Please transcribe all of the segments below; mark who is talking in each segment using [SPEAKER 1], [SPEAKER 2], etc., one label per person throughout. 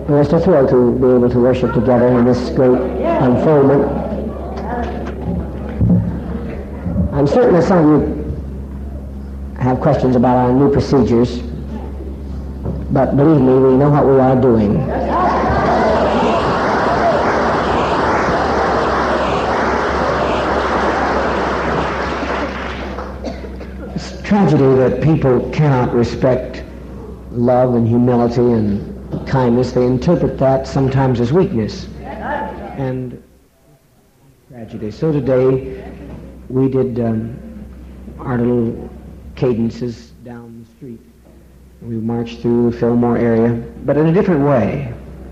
[SPEAKER 1] Well, it's a thrill to be able to worship together in this great unfoldment. I'm certain that some of you have questions about our new procedures, but believe me, we know what we are doing. It's a tragedy that people cannot respect love and humility and kindness. They interpret that sometimes as weakness and tragedy. So today we did our little cadences down the street. We marched through the Fillmore area, but in a different way,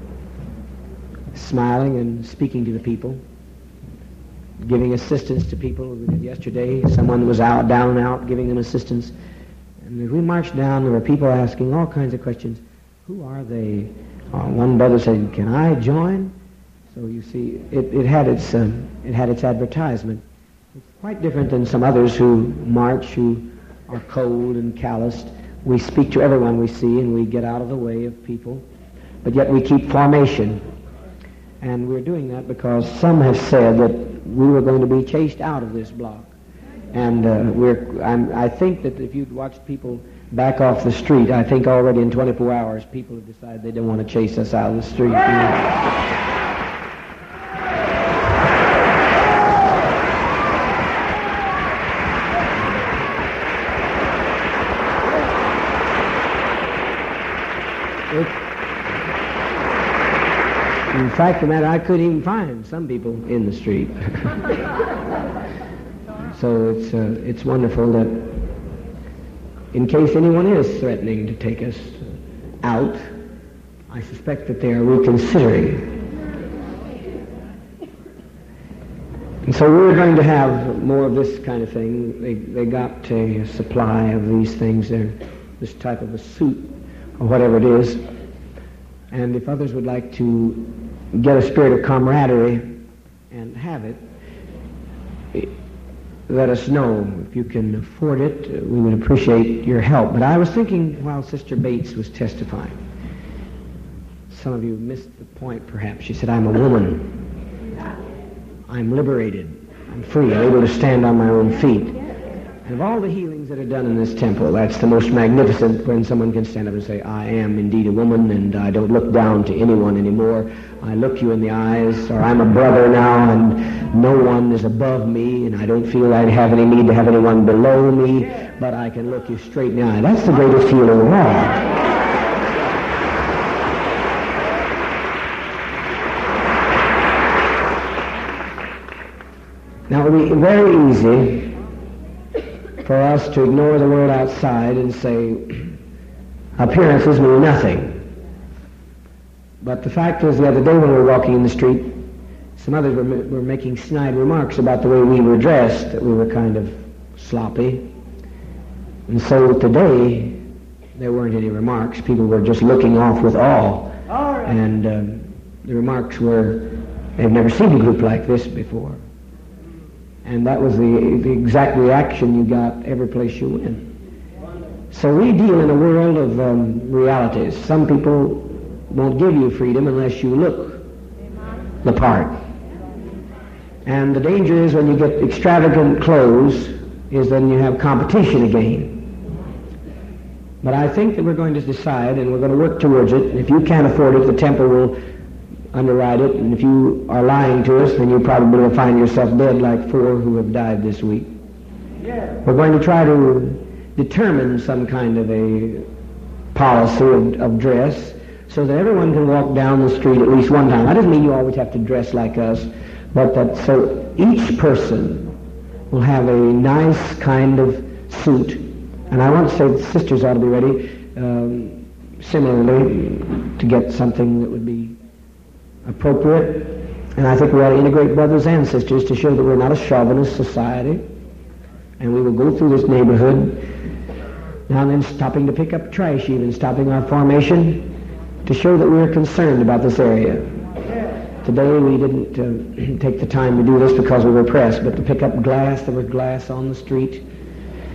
[SPEAKER 1] smiling and speaking to the people, giving assistance to people. We did yesterday. Someone was down and out, giving them assistance. And as we marched down, there were people asking all kinds of questions. Who are they? One brother said, "Can I join?" So you see, it had its advertisement. It's quite different than some others who march, who are cold and calloused. We speak to everyone we see, and we get out of the way of people, but yet we keep formation. And we're doing that because some have said that we were going to be chased out of this block. And I think that if you'd watched people back off the street, I think already in 24 hours people have decided they don't want to chase us out of the street. In fact, the matter, I couldn't even find some people in the street. So it's wonderful that in case anyone is threatening to take us out, I suspect that they are reconsidering. And so we're going to have more of this kind of thing. They got a supply of these things, this type of a suit or whatever it is. And if others would like to get a spirit of camaraderie and have it, let us know. If you can afford it, we would appreciate your help. But I was thinking while Sister Bates was testifying, some of you missed the point perhaps. She said, "I'm a woman. I'm liberated. I'm free. I'm able to stand on my own feet." And of all the healings that are done in this temple, that's the most magnificent, when someone can stand up and say, "I am indeed a woman, and I don't look down to anyone anymore. I look you in the eyes," or "I'm a brother now, and no one is above me, and I don't feel I have any need to have anyone below me, but I can look you straight in the eye." That's the greatest feeling of all. Now, it would be very easy for us to ignore the world outside and say, appearances mean nothing. But the fact is, the other day when we were walking in the street, some others were making snide remarks about the way we were dressed, that we were kind of sloppy. And so today, there weren't any remarks. People were just looking off with awe. And the remarks were, "They've never seen a group like this before." And that was the exact reaction you got every place you went. So we deal in a world of realities. Some people won't give you freedom unless you look the part. And the danger is when you get extravagant clothes is then you have competition again. But I think that we're going to decide, and we're going to work towards it. And if you can't afford it, the temple will underwrite it, and if you are lying to us, then you probably will find yourself dead like 4 who have died this week. We're going to try to determine some kind of a policy of dress so that everyone can walk down the street at least one time. That doesn't mean you always have to dress like us, but that so each person will have a nice kind of suit. And I want to say the sisters ought to be ready similarly to get something that would be appropriate. And I think we ought to integrate brothers and sisters to show that we're not a chauvinist society. And we will go through this neighborhood now and then, stopping to pick up trash, even stopping our formation to show that we're concerned about this area. Today we didn't take the time to do this because we were pressed, but to pick up glass. There was glass on the street.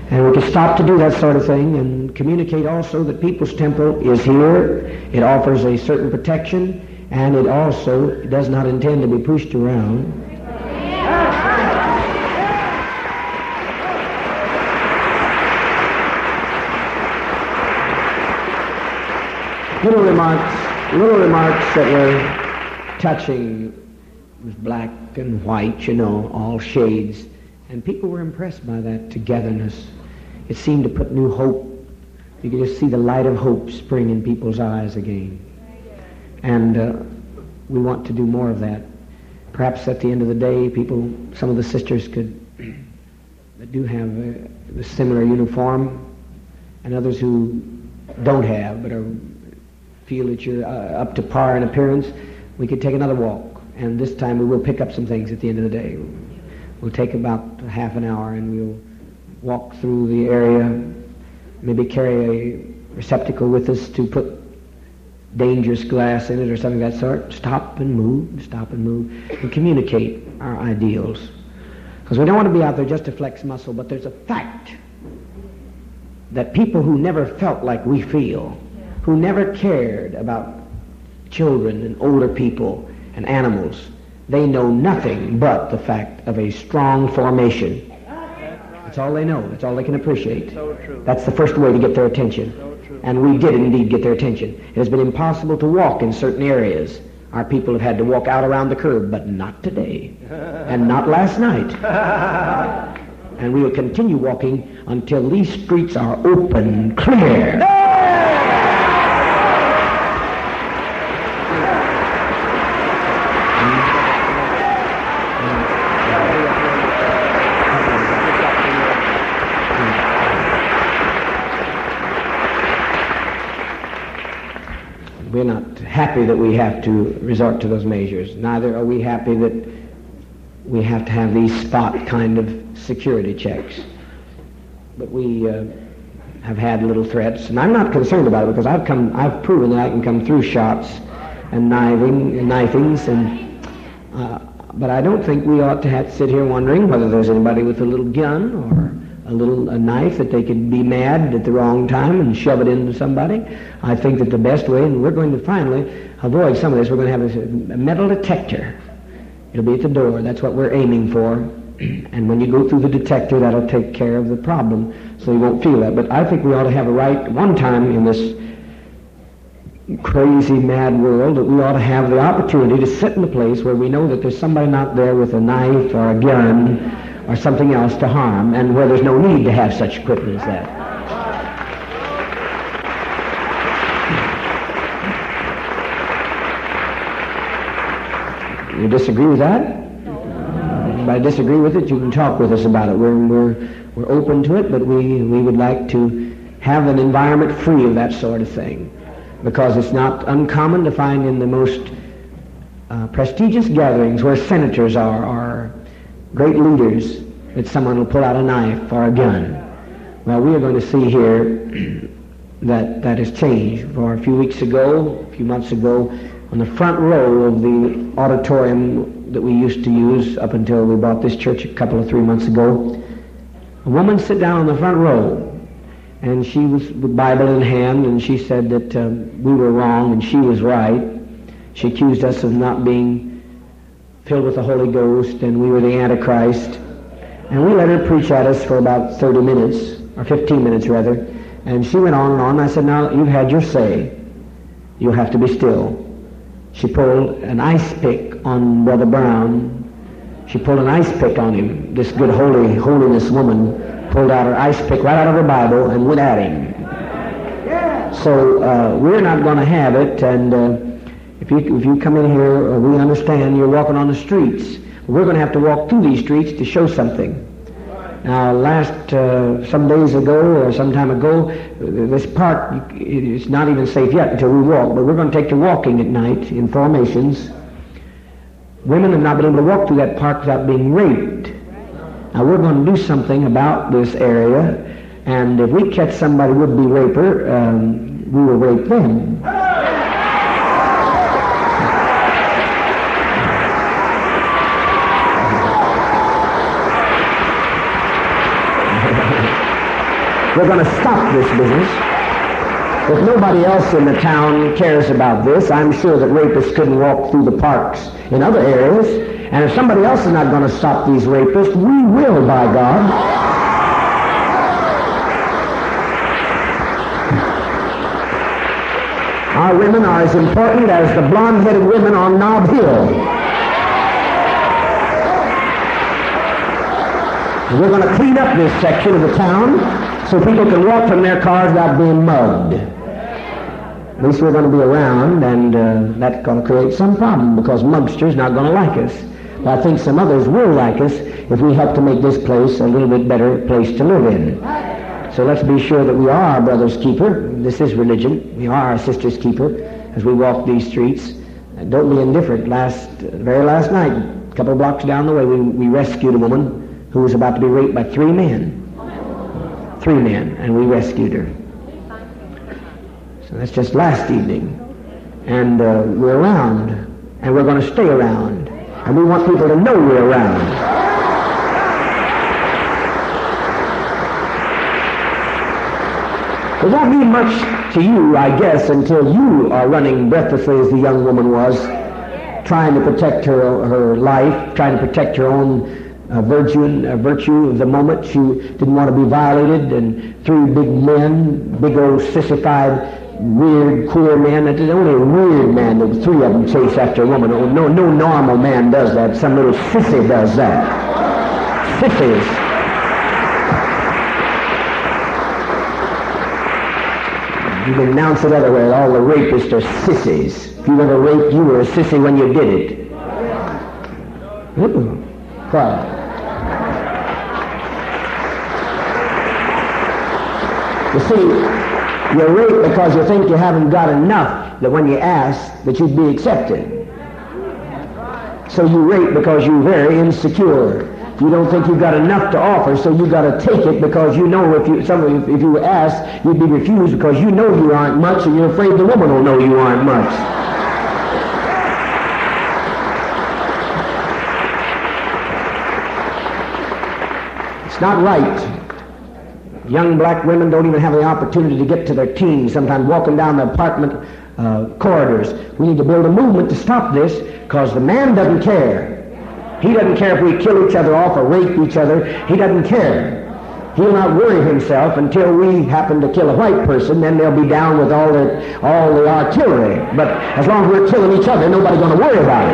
[SPEAKER 1] And we can stop to do that sort of thing and communicate also that People's Temple is here. It offers a certain protection, and it also does not intend to be pushed around. Little remarks that were touching with black and white, all shades. And people were impressed by that togetherness. It seemed to put new hope. You could just see the light of hope spring in people's eyes again. And we want to do more of that. Perhaps at the end of the day, some of the sisters that do have a similar uniform, and others who don't have, but feel that you're up to par in appearance, we could take another walk. And this time we will pick up some things at the end of the day. We'll take about half an hour and we'll walk through the area, maybe carry a receptacle with us to put dangerous glass in it or something of that sort. Stop and move, and communicate our ideals. Because we don't want to be out there just to flex muscle, but there's a fact that people who never felt like we feel, who never cared about children and older people and animals, they know nothing but the fact of a strong formation. That's all they know. That's all they can appreciate.
[SPEAKER 2] So true.
[SPEAKER 1] That's the first way to get their attention.
[SPEAKER 2] So true.
[SPEAKER 1] And we did indeed get their attention. It has been impossible to walk in certain areas. Our people have had to walk out around the curb, but not today. And not last night. And we will continue walking until these streets are open, clear. We're not happy that we have to resort to those measures. Neither are we happy that we have to have these spot kind of security checks. But we have had little threats, and I'm not concerned about it because I've proven that I can come through shots and knifings, but I don't think we ought to have to sit here wondering whether there's anybody with a little gun or a knife that they could be mad at the wrong time and shove it into somebody. I think that the best way, and we're going to finally avoid some of this, we're going to have a metal detector. It'll be at the door. That's what we're aiming for. And when you go through the detector, that'll take care of the problem, so you won't feel that. But I think we ought to have a right, one time in this crazy, mad world, that we ought to have the opportunity to sit in a place where we know that there's somebody not there with a knife or a gun or something else to harm, and where there's no need to have such equipment as that. You disagree with that? If I disagree with it, you can talk with us about it. We're open to it, but we would like to have an environment free of that sort of thing, because it's not uncommon to find in the most prestigious gatherings where senators are, or great leaders, that someone will pull out a knife or a gun. Well, we are going to see here that has changed. For a few months ago, on the front row of the auditorium that we used to use up until we bought this church a 3 months ago, a woman sat down on the front row, and she was with Bible in hand, and she said that we were wrong and she was right. She accused us of not being filled with the Holy Ghost, and we were the Antichrist. And we let her preach at us for about 30 minutes, or 15 minutes rather, and she went on and on. I said, now, you've had your say. You'll have to be still. She pulled an ice pick on Brother Brown. She pulled an ice pick on him. This good holiness woman pulled out her ice pick right out of her Bible and went at him. So we're not going to have it, and if you come in here, we understand you're walking on the streets. We're going to have to walk through these streets to show something. Now, some days ago or some time ago, this park is not even safe yet until we walk, but we're going to take to walking at night in formations. Women have not been able to walk through that park without being raped. Now, we're going to do something about this area, and if we catch somebody would-be raper, we will rape them. we're going to stop this business. If nobody else in the town cares about this, I'm sure that rapists couldn't walk through the parks in other areas. And if somebody else is not going to stop these rapists, we will, by God. Our women are as important as the blonde-headed women on Nob Hill. We're going to clean up this section of the town so people can walk from their cars without being mugged. At least we're going to be around, and that's going to create some problem because mugsters not going to like us. But I think some others will like us if we help to make this place a little bit better place to live in. So let's be sure that we are our brother's keeper. This is religion. We are our sister's keeper as we walk these streets. And don't be indifferent. Very last night, a couple of blocks down the way, we rescued a woman who was about to be raped by 3 men. 3 men, and we rescued her. So that's just last evening. And we're around, and we're going to stay around. And we want people to know we're around. It won't mean much to you, I guess, until you are running breathlessly as the young woman was, trying to protect her life, trying to protect her own virtue of the moment. She didn't want to be violated, and 3 big men, big old sissified, weird, queer men. It's only a weird man that 3 of them chase after a woman. No normal man does that. Some little sissy does that. Sissies. You can announce it otherwise. All the rapists are sissies. If you ever raped, you were a sissy when you did it. Quiet. You see, you're raped because you think you haven't got enough that when you ask that you'd be accepted. So you rape because you're very insecure. You don't think you've got enough to offer, so you've got to take it because you know if you ask, you'd be refused because you know you aren't much, and you're afraid the woman will know you aren't much. It's not right. Young black women don't even have the opportunity to get to their teens, sometimes walking down the apartment corridors. We need to build a movement to stop this because the man doesn't care. He doesn't care if we kill each other off or rape each other. He doesn't care. He'll not worry himself until we happen to kill a white person. Then they'll be down with all the artillery. But as long as we're killing each other, nobody's going to worry about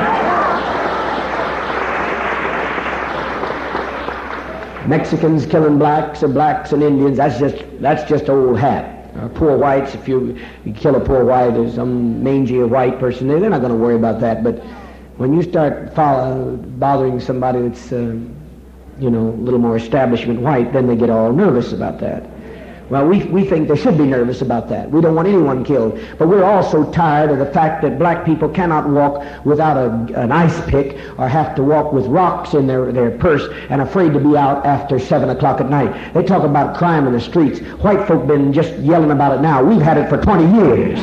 [SPEAKER 1] it. Mexicans killing blacks or blacks and Indians, that's just old hat. Poor whites, if you kill a poor white or some mangy white person, they're not going to worry about that. But when you start bothering somebody that's, a little more establishment white, then they get all nervous about that. Well, we think they should be nervous about that. We don't want anyone killed. But we're also tired of the fact that black people cannot walk without an ice pick or have to walk with rocks in their purse and afraid to be out after 7 o'clock at night. They talk about crime in the streets. White folk been just yelling about it now. We've had it for 20 years.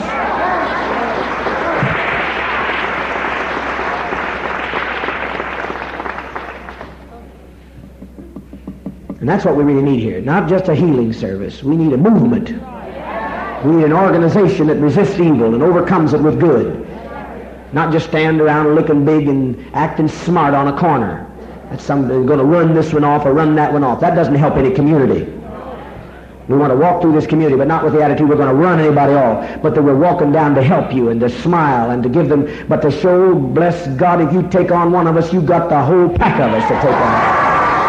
[SPEAKER 1] And that's what we really need here. Not just a healing service. We need a movement. We need an organization that resists evil and overcomes it with good. Not just stand around looking big and acting smart on a corner. That's somebody going to run this one off or run that one off. That doesn't help any community. We want to walk through this community, but not with the attitude we're going to run anybody off, but that we're walking down to help you and to smile and to give them, but to show, bless God, if you take on one of us, you've got the whole pack of us to take on.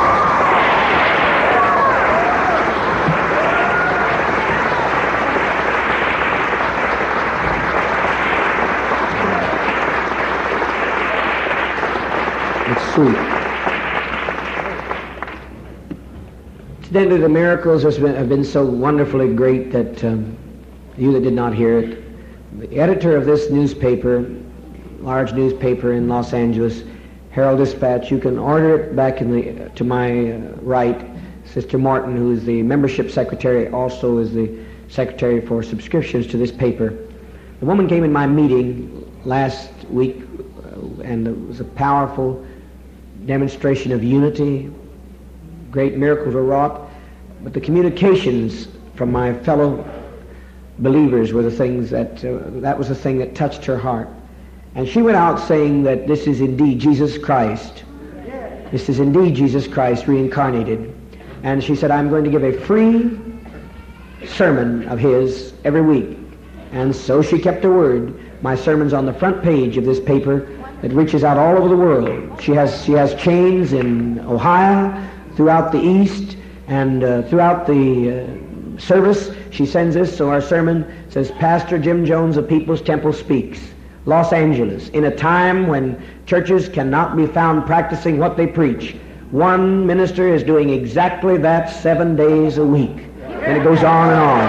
[SPEAKER 1] Sweet. Incidentally, the miracles have been so wonderfully great that you that did not hear it, the editor of this newspaper, large newspaper in Los Angeles, Herald Dispatch, you can order it back to my right. Sister Morton, who is the membership secretary, also is the secretary for subscriptions to this paper. The woman came in my meeting last week, and it was a powerful demonstration of unity. Great miracles were wrought, but the communications from my fellow believers were the things that was the thing that touched her heart. And she went out saying that this is indeed Jesus Christ. This is indeed Jesus Christ reincarnated. And she said, I'm going to give a free sermon of his every week. And so she kept her word. My sermon's on the front page of this paper that reaches out all over the world. She has chains in Ohio, throughout the East, and throughout the service. She sends this, so our sermon says, Pastor Jim Jones of People's Temple speaks. Los Angeles, in a time when churches cannot be found practicing what they preach. One minister is doing exactly that 7 days a week. And it goes on and on.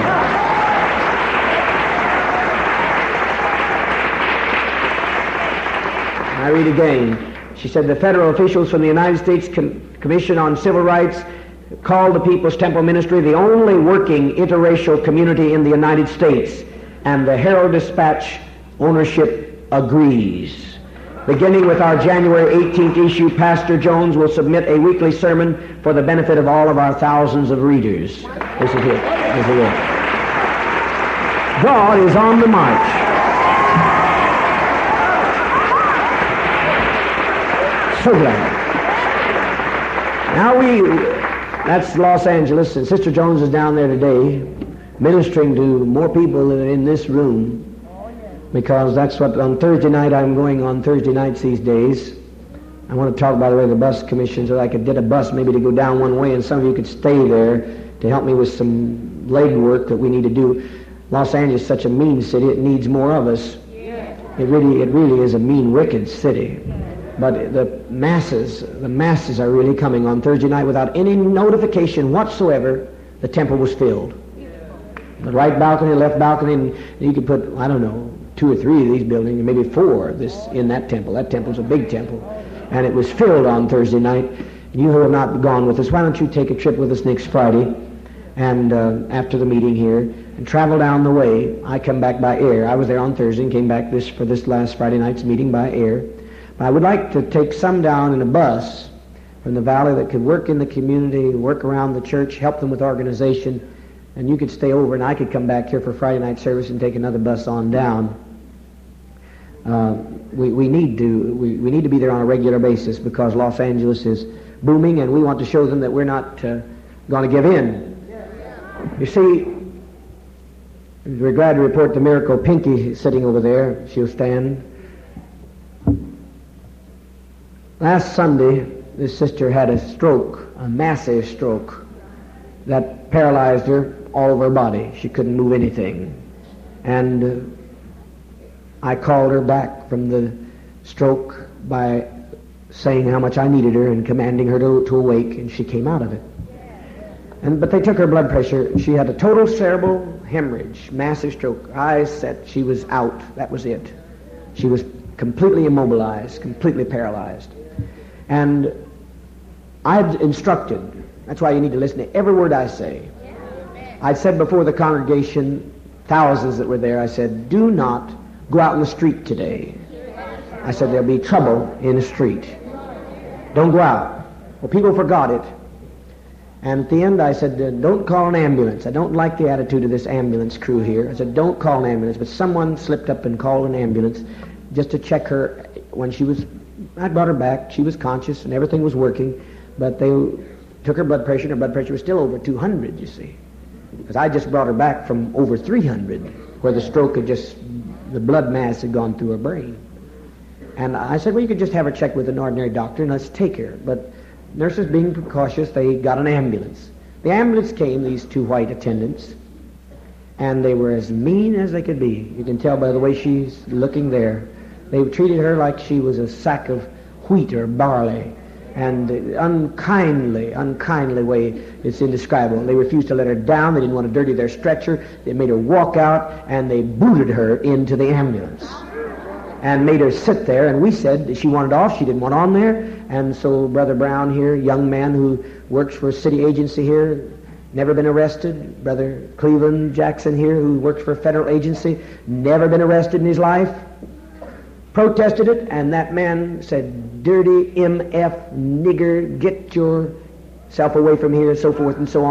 [SPEAKER 1] I read again. She said, the federal officials from the United States Commission on Civil Rights called the People's Temple Ministry the only working interracial community in the United States. And the Herald-Dispatch ownership agrees. Beginning with our January 18th issue, Pastor Jones will submit a weekly sermon for the benefit of all of our thousands of readers. This is it. This is it. God is on the march. So glad. Now that's Los Angeles, and Sister Jones is down there today ministering to more people than in this room. Because that's what, on Thursday night, I'm going on Thursday nights these days. I want to talk, by the way, the bus commission, so I could get a bus maybe to go down one way, and some of you could stay there to help me with some leg work that we need to do. Los Angeles is such a mean city, it needs more of us. It really is a mean, wicked city. But the masses are really coming on Thursday night without any notification whatsoever. The temple was filled. The right balcony, left balcony, and you could put, I don't know, 2 or 3 of these buildings, maybe 4 in that temple. That temple's a big temple. And it was filled on Thursday night. And you who have not gone with us, why don't you take a trip with us next Friday and after the meeting here and travel down the way. I come back by air. I was there on Thursday and came back for this last Friday night's meeting by air. But I would like to take some down in a bus from the valley that could work in the community, work around the church, help them with organization. And you could stay over and I could come back here for Friday night service and take another bus on down. We need to be there on a regular basis because Los Angeles is booming and we want to show them that we're not going to give in. You see, we're glad to report the Miracle Pinky sitting over there. She'll stand. Last Sunday, this sister had a stroke, a massive stroke, that paralyzed her all over her body. She couldn't move anything. And I called her back from the stroke by saying how much I needed her and commanding her to awake, and she came out of it. But they took her blood pressure. She had a total cerebral hemorrhage, massive stroke. Eyes set. She was out. That was it. She was completely immobilized, completely paralyzed. And I'd instructed, that's why you need to listen to every word I say. I'd said before the congregation, thousands that were there, I said, do not go out in the street today. I said, there'll be trouble in the street. Don't go out. Well, people forgot it. And at the end I said, don't call an ambulance. I don't like the attitude of this ambulance crew here. I said, don't call an ambulance. But someone slipped up and called an ambulance just to check her when I brought her back. She was conscious and everything was working. But they took her blood pressure and her blood pressure was still over 200, you see. Because I just brought her back from over 300 where the stroke had the blood mass had gone through her brain. And I said, well, you could just have her checked with an ordinary doctor and let's take her. But nurses being precautious, they got an ambulance. The ambulance came, these 2 white attendants, and they were as mean as they could be. You can tell by the way she's looking there. They treated her like she was a sack of wheat or barley. And unkindly way, it's indescribable. They refused to let her down. They didn't want to dirty their stretcher. They made her walk out, and they booted her into the ambulance and made her sit there. And we said that she wanted off. She didn't want on there. And so Brother Brown here, young man who works for a city agency here, never been arrested. Brother Cleveland Jackson here, who works for a federal agency, never been arrested in his life, protested it, and that man said, dirty MF nigger, get yourself away from here, and so forth and so on.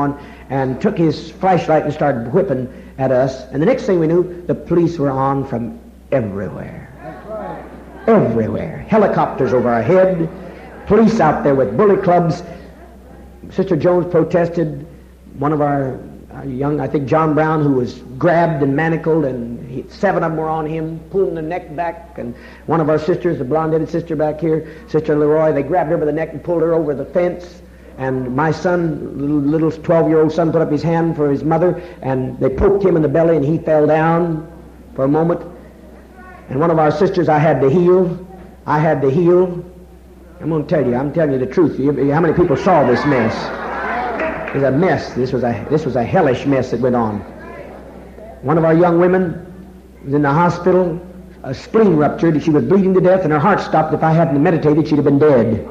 [SPEAKER 1] and took his flashlight and started whipping at us. And the next thing we knew, the police were on from everywhere. Everywhere. Helicopters over our head, police out there with bullet clubs. Sister Jones protested. One of our young, I think John Brown, who was grabbed and manacled, and 7 of them were on him, pulling the neck back. And one of our sisters, the blonde-headed sister back here, Sister Leroy, they grabbed her by the neck and pulled her over the fence. And my son, little 12-year-old son, put up his hand for his mother, and they poked him in the belly, and he fell down for a moment. And one of our sisters I had to heal. I'm going to tell you, I'm telling you the truth. How many people saw this mess? It was a mess. This was a hellish mess that went on. One of our young women was in the hospital. A spleen ruptured. She was bleeding to death, and her heart stopped. If I hadn't meditated, she'd have been dead.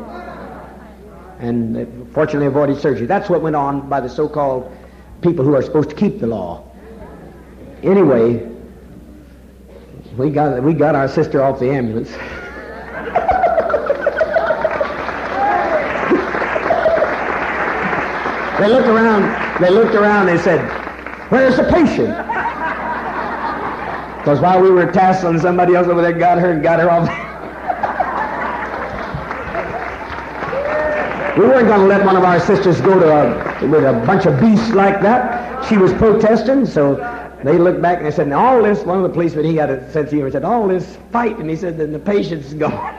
[SPEAKER 1] And fortunately avoided surgery. That's what went on by the so-called people who are supposed to keep the law. Anyway, we got our sister off the ambulance. They looked around, they said, "Where's the patient?" Because while we were tasseling, somebody else over there got her off. We weren't going to let one of our sisters go with a bunch of beasts like that. She was protesting, so they looked back and they said, "All this," one of the policemen, he had a sense of humor, said, "All this fight," and he said, "then the patient's gone."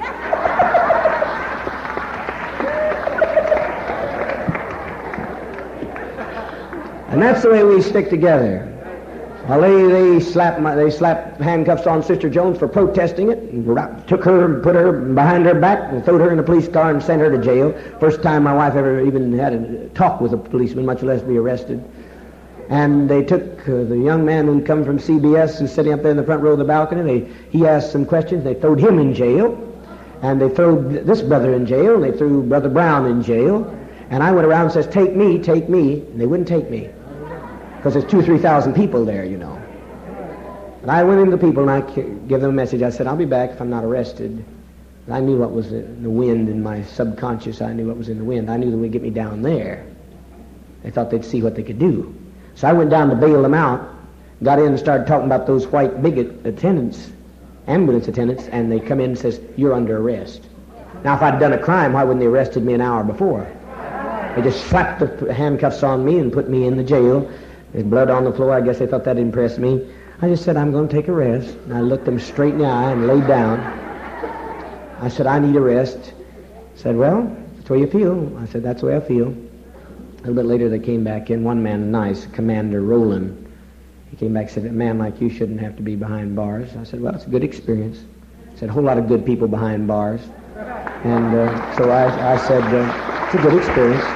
[SPEAKER 1] And that's the way we stick together. Well, they slapped handcuffs on Sister Jones for protesting it, and took her and put her behind her back and threw her in a police car and sent her to jail. First time my wife ever even had a talk with a policeman, much less be arrested. And they took the young man who'd come from CBS who's sitting up there in the front row of the balcony. He asked some questions. They throwed him in jail, and they threw this brother in jail, and they threw Brother Brown in jail. And I went around and says, take me, and they wouldn't take me. Because there's 2,000 or 3,000 people there, you know. And I went into the people and I gave them a message. I said, "I'll be back if I'm not arrested." And I knew what was in the wind in my subconscious. I knew what was in the wind. I knew they would get me down there. They thought they'd see what they could do. So I went down to bail them out, got in and started talking about those white bigot attendants, ambulance attendants, and they come in and says, "You're under arrest." Now, if I'd done a crime, why wouldn't they arrested me an hour before? They just slapped the handcuffs on me and put me in the jail. There's blood on the floor. I guess they thought that impressed me. I just said, "I'm going to take a rest." And I looked them straight in the eye and laid down. I said, "I need a rest." I said, "Well, that's the way you feel." I said, "That's the way I feel." A little bit later, they came back in. One man, nice, Commander Rowland. He came back and said, "A man like you shouldn't have to be behind bars." I said, "Well, it's a good experience." He said, "A whole lot of good people behind bars." And so I said, "It's a good experience."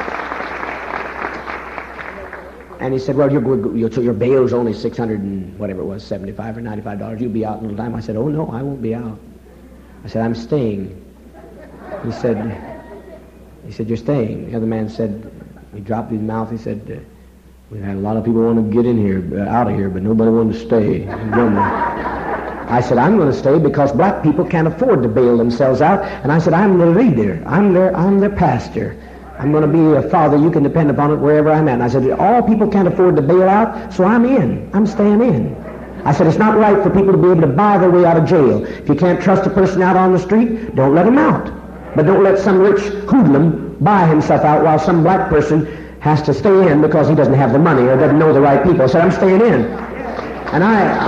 [SPEAKER 1] And he said, "Well, your bail's only $600 and whatever it was, $75 or $95. You'll be out in a little time." I said, "Oh, no, I won't be out." I said, "I'm staying." He said, "You're staying." The other man said, he dropped his mouth, he said, "We've had a lot of people want to get in here, out of here, but nobody wanted to stay." I said, "I'm going to stay because black people can't afford to bail themselves out." And I said, "I'm the leader. I'm their pastor. I'm going to be a father. You can depend upon it wherever I'm at." And I said, "All people can't afford to bail out, so I'm in. I'm staying in." I said, "It's not right for people to be able to buy their way out of jail. If you can't trust a person out on the street, don't let him out. But don't let some rich hoodlum buy himself out while some black person has to stay in because he doesn't have the money or doesn't know the right people." I said, "I'm staying in." And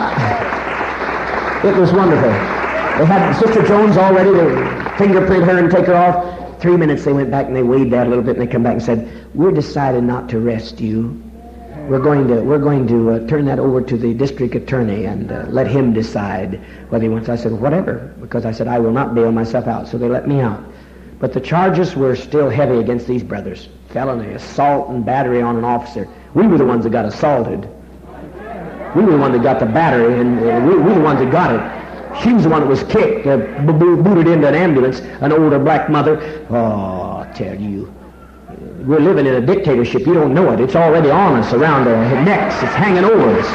[SPEAKER 1] it was wonderful. They had Sister Jones all ready to fingerprint her and take her off. 3 minutes they went back and they weighed that a little bit and they come back and said, "We're deciding not to arrest you. We're going to turn that over to the district attorney and let him decide whether he wants." I said, "Whatever," because I said, "I will not bail myself out." So they let me out. But the charges were still heavy against these brothers. Felony, assault and battery on an officer. We were the ones that got assaulted. We were the ones that got the battery, and we were the ones that got it. She was the one that was kicked, booted into an ambulance, an older black mother. Oh, I tell you, we're living in a dictatorship. You don't know it. It's already on us, around our necks. It's hanging over us.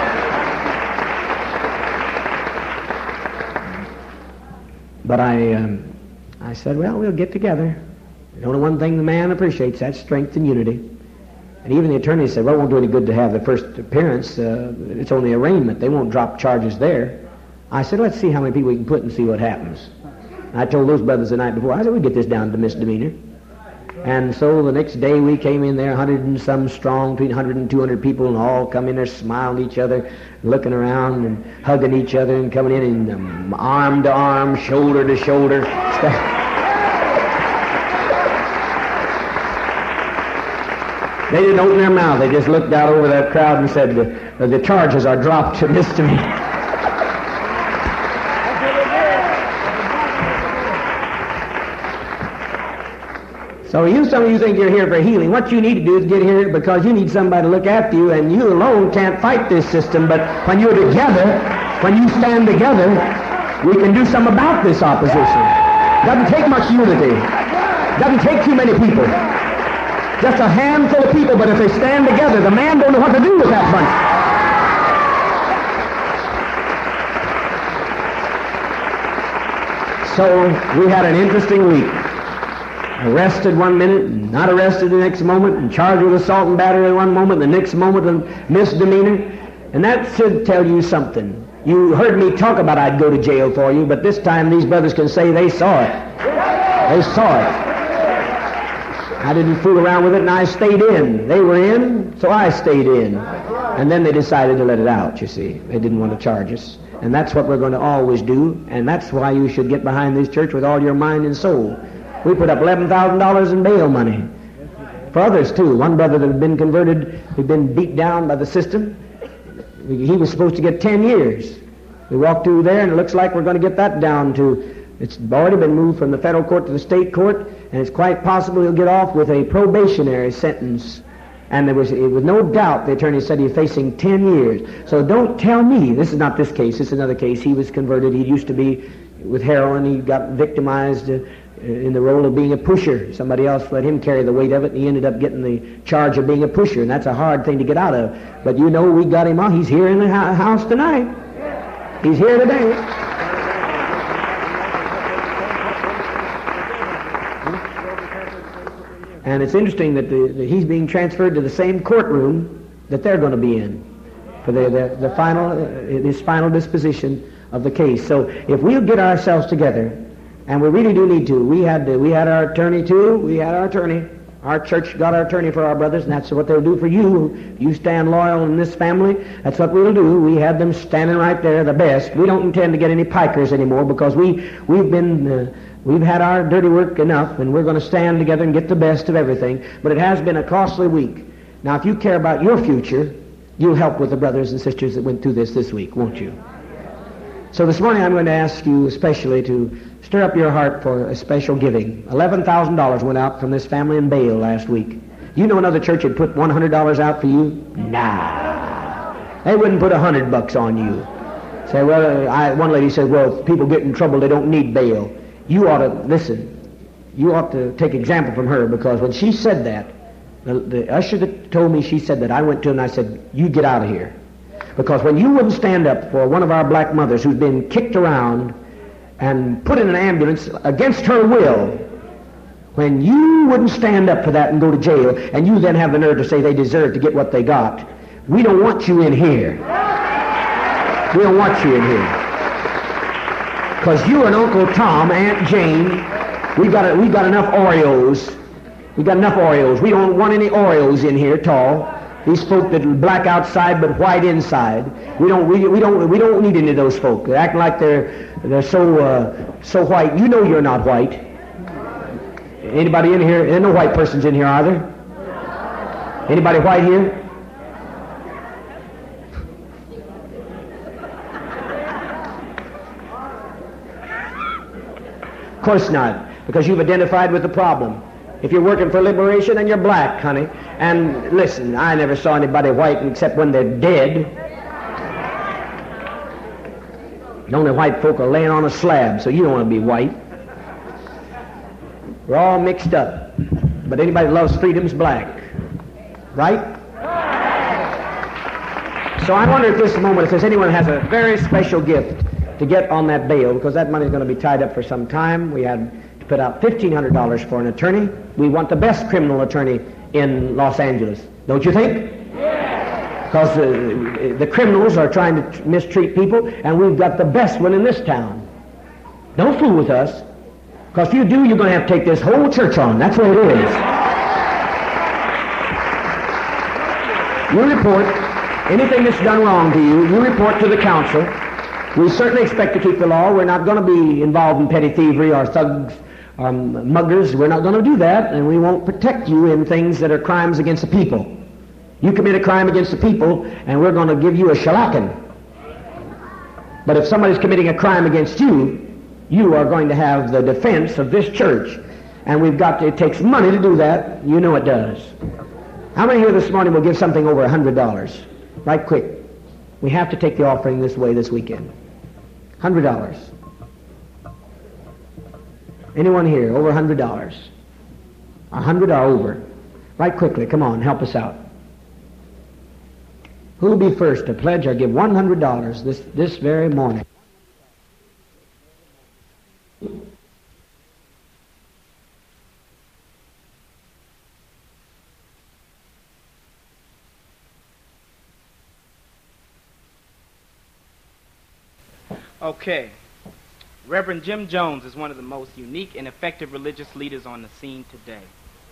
[SPEAKER 1] But I said, "Well, we'll get together. There's only one thing the man appreciates, that's strength and unity." And even the attorney said, well, it won't do any good to have the first appearance. It's only arraignment. They won't drop charges there. I said, let's see how many people we can put and see what happens. I told those brothers the night before, I said, we'll get this down to misdemeanor. And so the next day we came in there, 100 and some strong, between 100 and 200 people, and all come in there smiling at each other, looking around and hugging each other and coming in and arm to arm, shoulder to shoulder. They didn't open their mouth. They just looked out over that crowd and said, the charges are dropped to misdemeanor. So some of you think you're here for healing. What you need to do is get here because you need somebody to look after you, and you alone can't fight this system. But when you're together, when you stand together, we can do something about this opposition. Doesn't take much unity. Doesn't take too many people. Just a handful of people, but if they stand together, the man don't know what to do with that bunch. So we had an interesting week. Arrested one minute, and not arrested the next moment, and charged with assault and battery one moment, the next moment a misdemeanor. And that should tell you something. You heard me talk about I'd go to jail for you, but this time these brothers can say they saw it. They saw it. I didn't fool around with it, and I stayed in. They were in, so I stayed in. And then they decided to let it out, you see. They didn't want to charge us. And that's what we're going to always do, and that's why you should get behind this church with all your mind and soul. We put up $11,000 in bail money. For others, too. One brother that had been converted, he'd been beat down by the system. He was supposed to get 10 years. We walked through there, and it looks like we're going to get that down to, it's already been moved from the federal court to the state court, and it's quite possible he'll get off with a probationary sentence. And it was no doubt, the attorney said he's facing 10 years. So don't tell me, this is not this case, this is another case. He was converted, he used to be with heroin, he got victimized in the role of being a pusher. Somebody else let him carry the weight of it, and he ended up getting the charge of being a pusher, and that's a hard thing to get out of. But you know, we got him out. He's here in the house tonight. He's here today. And it's interesting that he's being transferred to the same courtroom that they're going to be in for the final, his final disposition of the case. So if we'll get ourselves together, and we really do need to. We had our attorney too. We had our attorney. Our church got our attorney for our brothers, and that's what they'll do for you. You stand loyal in this family. That's what we'll do. We have them standing right there, the best. We don't intend to get any pikers anymore because we've had our dirty work enough, and we're going to stand together and get the best of everything. But it has been a costly week. Now, if you care about your future, you'll help with the brothers and sisters that went through this week, won't you? So this morning I'm going to ask you especially to stir up your heart for a special giving. $11,000 went out from this family in bail last week. You know another church would put $100 out for you? Nah. They wouldn't put $100 on you. Say, well, one lady said, well, if people get in trouble, they don't need bail. You ought to, listen, you ought to take example from her, because when she said that, the usher that told me she said that, I went to him and I said, you get out of here. Because when you wouldn't stand up for one of our black mothers who's been kicked around and put in an ambulance against her will, when you wouldn't stand up for that and go to jail, and you then have the nerve to say they deserve to get what they got, we don't want you in here. We don't want you in here. Because you and Uncle Tom, Aunt Jane, we got enough Oreos. We got enough Oreos. We don't want any Oreos in here, tall. These folk that are black outside but white inside. We don't need any of those folk. They're acting like they're so white. You know you're not white. Anybody in here? There's no white persons in here, are there? Anybody white here? Of course not, because you've identified with the problem. If you're working for liberation, then you're black, honey. And listen, I never saw anybody white except when they're dead. The only white folk are laying on a slab, so you don't want to be white. We're all mixed up. But anybody that loves freedom's black. Right? So I wonder at this moment if there's anyone who has a very special gift to get on that bail, because that money's going to be tied up for some time. We had put out $1,500 for an attorney. We want the best criminal attorney in Los Angeles. Don't you think? Because the criminals are trying to mistreat people, and we've got the best one in this town. Don't fool with us, because if you do, you're going to have to take this whole church on. That's what it is. You report anything that's done wrong to you. You report to the council. We certainly expect to keep the law. We're not going to be involved in petty thievery or thugs or muggers. We're not going to do that, and we won't protect you in things that are crimes against the people. You commit a crime against the people, and we're going to give you a shellacking. But if somebody's committing a crime against you, you are going to have the defense of this church. And it takes money to do that. You know it does. How many here this morning will give something over $100? Right quick. We have to take the offering this way this weekend. $100. Anyone here over $100? $100 or over. Right quickly. Come on, help us out. Who will be first to pledge or give $100 this very morning?
[SPEAKER 2] Okay. Reverend Jim Jones is one of the most unique and effective religious leaders on the scene today.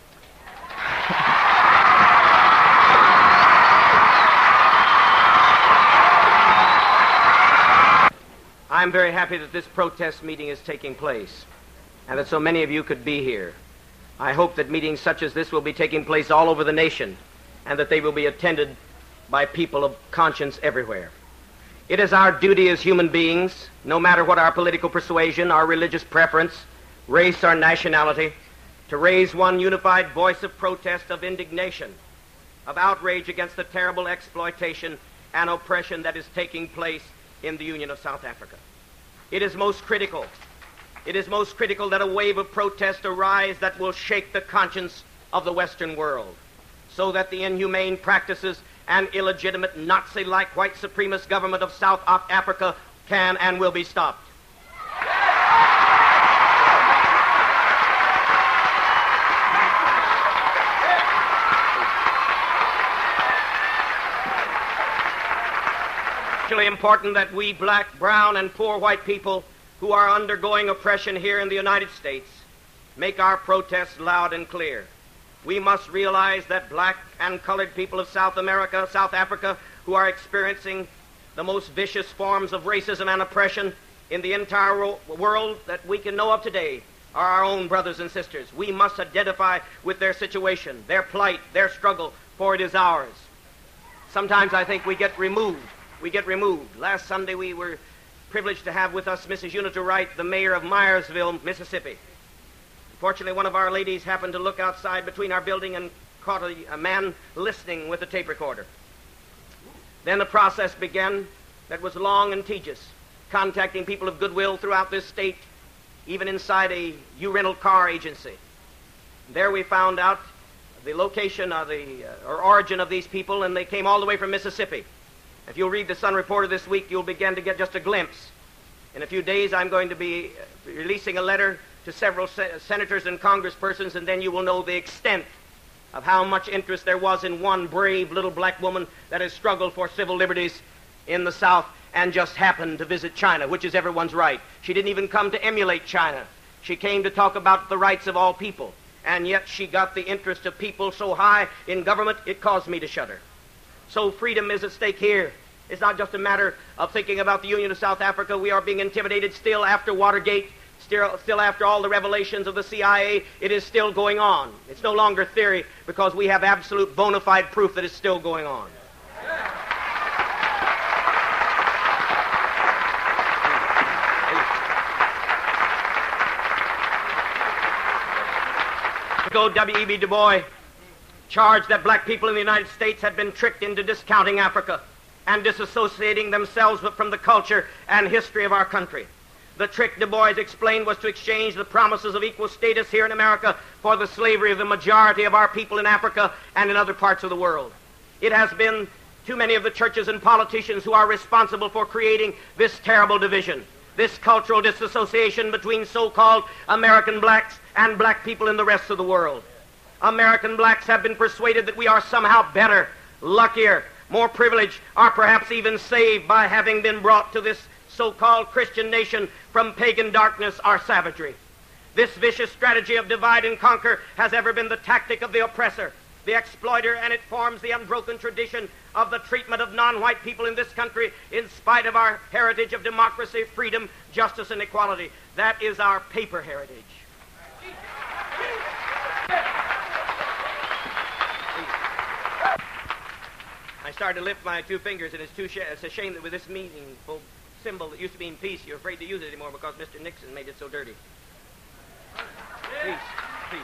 [SPEAKER 3] I'm very happy that this protest meeting is taking place and that so many of you could be here. I hope that meetings such as this will be taking place all over the nation and that they will be attended by people of conscience everywhere. It is our duty as human beings, no matter what our political persuasion, our religious preference, race, or nationality, to raise one unified voice of protest, of indignation, of outrage against the terrible exploitation and oppression that is taking place in the Union of South Africa. It is most critical. It is most critical that a wave of protest arise that will shake the conscience of the Western world, so that the inhumane practices and illegitimate Nazi-like white supremacist government of South Africa can and will be stopped. It's really important that we black, brown, and poor white people who are undergoing oppression here in the United States make our protests loud and clear. We must realize that black and colored people of South America, South Africa, who are experiencing the most vicious forms of racism and oppression in the entire world that we can know of today, are our own brothers and sisters. We must identify with their situation, their plight, their struggle, for it is ours. Sometimes I think we get removed. Last Sunday we were privileged to have with us Mrs. Unita Wright, the mayor of Myersville, Mississippi. Fortunately, one of our ladies happened to look outside between our building and caught a man listening with a tape recorder. Then a process began that was long and tedious, contacting people of goodwill throughout this state, even inside a U-rental car agency. There we found out the location of or origin of these people, and they came all the way from Mississippi. If you'll read the Sun Reporter this week, you'll begin to get just a glimpse. In a few days, I'm going to be releasing a letter to several senators and congresspersons, and then you will know the extent of how much interest there was in one brave little black woman that has struggled for civil liberties in the South and just happened to visit China, which is everyone's right. She didn't even come to emulate China. She came to talk about the rights of all people, and yet she got the interest of people so high in government it caused me to shudder. So freedom is at stake here. It's not just a matter of thinking about the Union of South Africa. We are being intimidated still after Watergate, still after all the revelations of the CIA. It is still going on. It's no longer theory because we have absolute bona fide proof that it's still going on. W.E.B. Du Bois charged that black people in the United States had been tricked into discounting Africa and disassociating themselves from the culture and history of our country. The trick, Du Bois explained, was to exchange the promises of equal status here in America for the slavery of the majority of our people in Africa and in other parts of the world. It has been too many of the churches and politicians who are responsible for creating this terrible division, this cultural disassociation between so-called American blacks and black people in the rest of the world. American blacks have been persuaded that we are somehow better, luckier, more privileged, or perhaps even saved by having been brought to this so-called Christian nation from pagan darkness or savagery. This vicious strategy of divide and conquer has ever been the tactic of the oppressor, the exploiter, and it forms the unbroken tradition of the treatment of non-white people in this country in spite of our heritage of democracy, freedom, justice, and equality. That is our paper heritage. I started to lift my two fingers, and it's a shame that with this meaningful symbol that used to mean peace, you're afraid to use it anymore because Mr. Nixon made it so dirty. Peace, peace.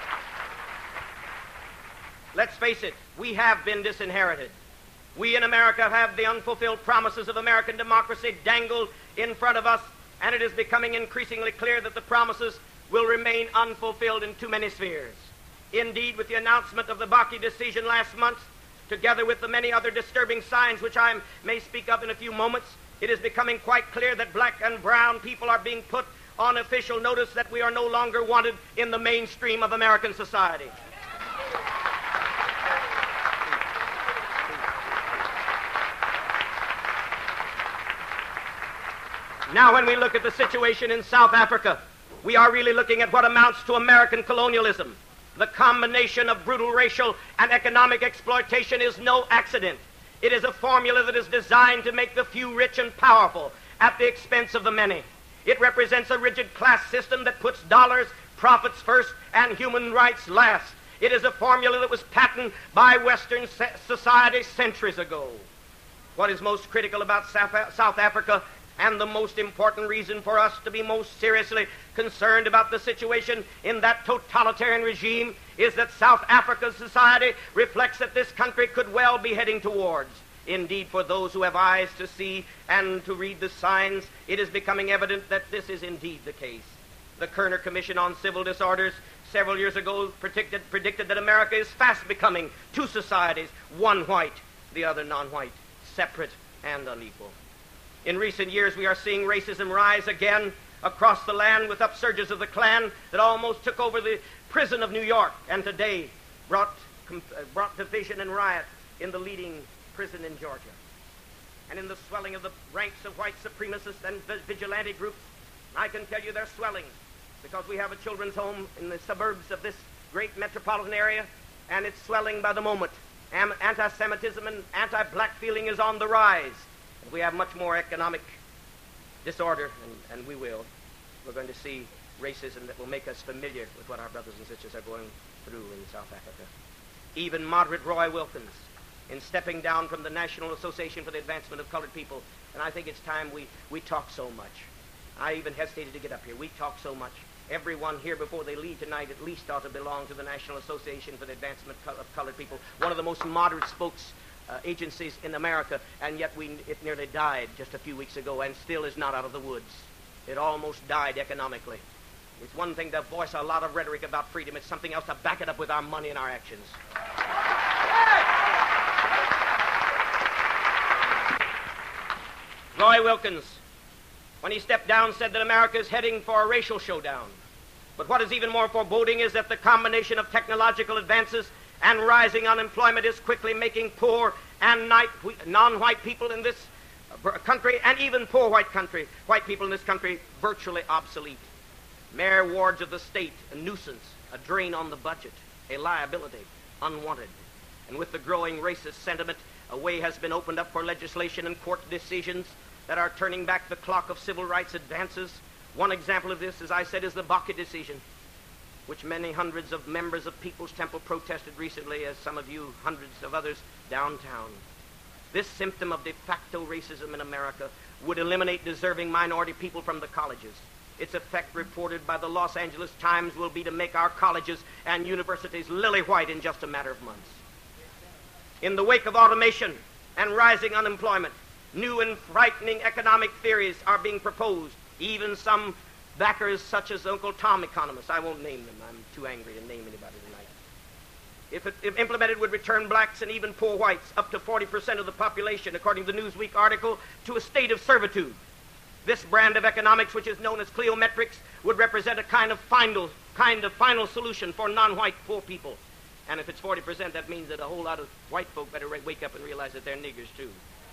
[SPEAKER 3] Let's face it, we have been disinherited. We in America have the unfulfilled promises of American democracy dangled in front of us, and it is becoming increasingly clear that the promises will remain unfulfilled in too many spheres. Indeed, with the announcement of the Bakke decision last month, together with the many other disturbing signs which I may speak of in a few moments, it is becoming quite clear that black and brown people are being put on official notice that we are no longer wanted in the mainstream of American society. Now, when we look at the situation in South Africa, we are really looking at what amounts to American colonialism. The combination of brutal racial and economic exploitation is no accident. It is a formula that is designed to make the few rich and powerful at the expense of the many. It represents a rigid class system that puts dollars, profits first, and human rights last. It is a formula that was patented by Western society centuries ago. What is most critical about South Africa, and the most important reason for us to be most seriously concerned about the situation in that totalitarian regime, is that South Africa's society reflects that this country could well be heading towards. Indeed, for those who have eyes to see and to read the signs, it is becoming evident that this is indeed the case. The Kerner Commission on Civil Disorders several years ago predicted that America is fast becoming two societies, one white, the other non-white, separate and unequal. In recent years, we are seeing racism rise again across the land with upsurges of the Klan that almost took over the prison of New York, and today brought division and riot in the leading prison in Georgia. And in the swelling of the ranks of white supremacists and vigilante groups, I can tell you they're swelling because we have a children's home in the suburbs of this great metropolitan area, and it's swelling by the moment. Anti-Semitism and anti-black feeling is on the rise. We have much more economic disorder, and we will. We're going to see racism that will make us familiar with what our brothers and sisters are going through in South Africa. Even moderate Roy Wilkins, in stepping down from the National Association for the Advancement of Colored People, and I think it's time we talk so much. I even hesitated to get up here. We talk so much. Everyone here before they leave tonight at least ought to belong to the National Association for the Advancement of Colored People, one of the most moderate agencies in America, and yet it nearly died just a few weeks ago and still is not out of the woods. It almost died economically. It's one thing to voice a lot of rhetoric about freedom. It's something else to back it up with our money and our actions. Roy Wilkins, when he stepped down, said that America is heading for a racial showdown. But what is even more foreboding is that the combination of technological advances and rising unemployment is quickly making poor and non-white people in this country, and even poor white people in this country, virtually obsolete. Mayor wards of the state, a nuisance, a drain on the budget, a liability, unwanted. And with the growing racist sentiment, a way has been opened up for legislation and court decisions that are turning back the clock of civil rights advances. One example of this, as I said, is the Bakke decision, which many hundreds of members of People's Temple protested recently, as some of you, hundreds of others, downtown. This symptom of de facto racism in America would eliminate deserving minority people from the colleges. Its effect, reported by the Los Angeles Times, will be to make our colleges and universities lily white in just a matter of months. In the wake of automation and rising unemployment, new and frightening economic theories are being proposed. Even some backers such as Uncle Tom economists, I won't name them, I'm too angry to name anybody tonight. If implemented, would return blacks and even poor whites, up to 40% of the population, according to the Newsweek article, to a state of servitude. This brand of economics, which is known as cliometrics, would represent a kind of final kind of final solution for non-white poor people. And if it's 40%, that means that a whole lot of white folk better wake up and realize that they're niggers too.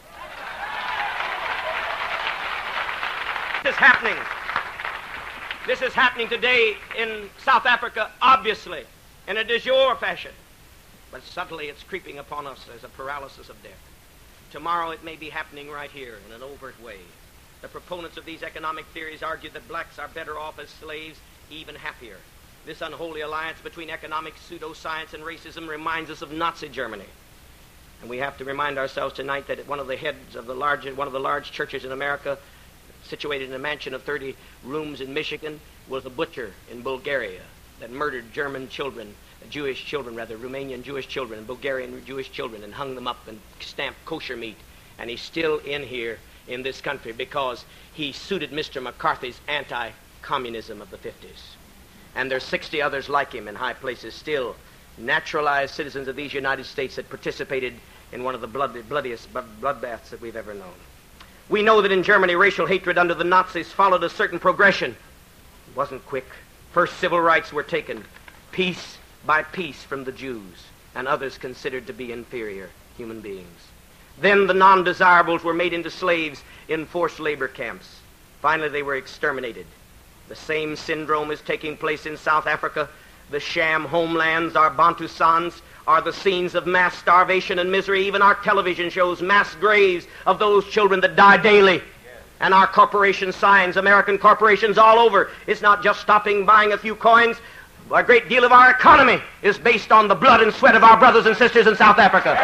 [SPEAKER 3] This is happening. This is happening today in South Africa, obviously, in a de jure fashion. But subtly it's creeping upon us as a paralysis of death. Tomorrow it may be happening right here in an overt way. The proponents of these economic theories argue that blacks are better off as slaves, even happier. This unholy alliance between economic pseudoscience and racism reminds us of Nazi Germany. And we have to remind ourselves tonight that one of the heads of one of the large churches in America, situated in a mansion of 30 rooms in Michigan, was a butcher in Bulgaria that murdered Romanian Jewish children and Bulgarian Jewish children and hung them up and stamped kosher meat. And he's still in here in this country because he suited Mr. McCarthy's anti-communism of the 50s. And there's 60 others like him in high places, still naturalized citizens of these United States that participated in one of the bloodiest bloodbaths that we've ever known. We know that in Germany, racial hatred under the Nazis followed a certain progression. It wasn't quick. First, civil rights were taken piece by piece from the Jews and others considered to be inferior human beings. Then the non-desirables were made into slaves in forced labor camps. Finally, they were exterminated. The same syndrome is taking place in South Africa. The sham homelands, our Bantustans, are the scenes of mass starvation and misery. Even our television shows mass graves of those children that die daily. Yes. And our corporation signs, American corporations all over. It's not just stopping buying a few coins. A great deal of our economy is based on the blood and sweat of our brothers and sisters in South Africa.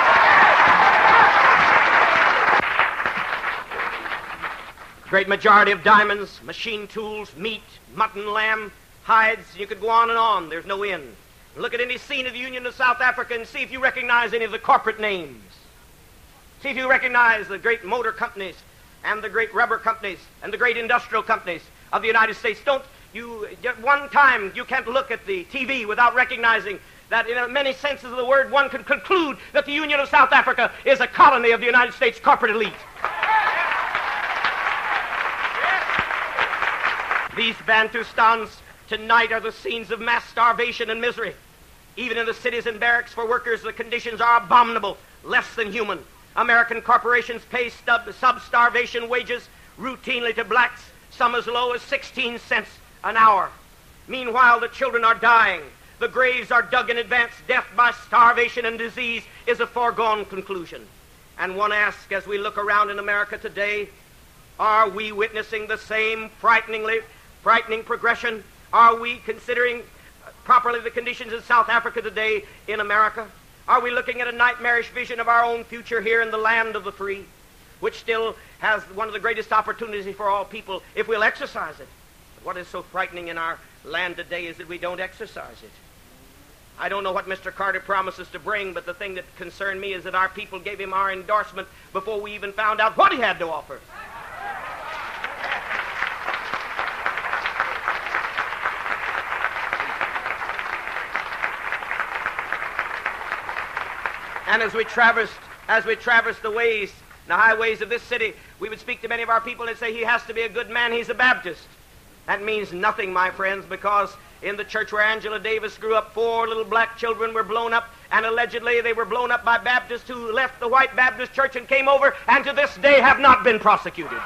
[SPEAKER 3] Great majority of diamonds, machine tools, meat, mutton, lamb, hides. You could go on and on. There's no end. Look at any scene of the Union of South Africa and see if you recognize any of the corporate names. See if you recognize the great motor companies and the great rubber companies and the great industrial companies of the United States. One time you can't look at the TV without recognizing that in many senses of the word one can conclude that the Union of South Africa is a colony of the United States corporate elite. These Bantustans tonight are the scenes of mass starvation and misery. Even in the cities and barracks for workers, the conditions are abominable, less than human. American corporations pay sub-starvation wages routinely to blacks, some as low as 16 cents an hour. Meanwhile, the children are dying. The graves are dug in advance. Death by starvation and disease is a foregone conclusion. And one asks, as we look around in America today, are we witnessing the same frightening progression? Are we considering properly the conditions in South Africa today in America? Are we looking at a nightmarish vision of our own future here in the land of the free, which still has one of the greatest opportunities for all people if we'll exercise it? But what is so frightening in our land today is that we don't exercise it. I don't know what Mr. Carter promises to bring, but the thing that concerned me is that our people gave him our endorsement before we even found out what he had to offer. And as we traversed the highways of this city, we would speak to many of our people and say, he has to be a good man, he's a Baptist. That means nothing, my friends, because in the church where Angela Davis grew up, 4 little black children were blown up, and allegedly they were blown up by Baptists who left the white Baptist church and came over, and to this day have not been prosecuted.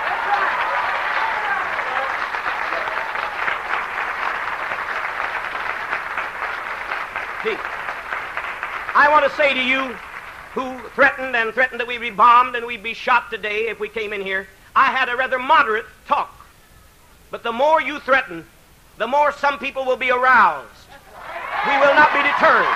[SPEAKER 3] I want to say to you who threatened that we'd be bombed and we'd be shot today if we came in here, I had a rather moderate talk. But the more you threaten, the more some people will be aroused. We will not be deterred.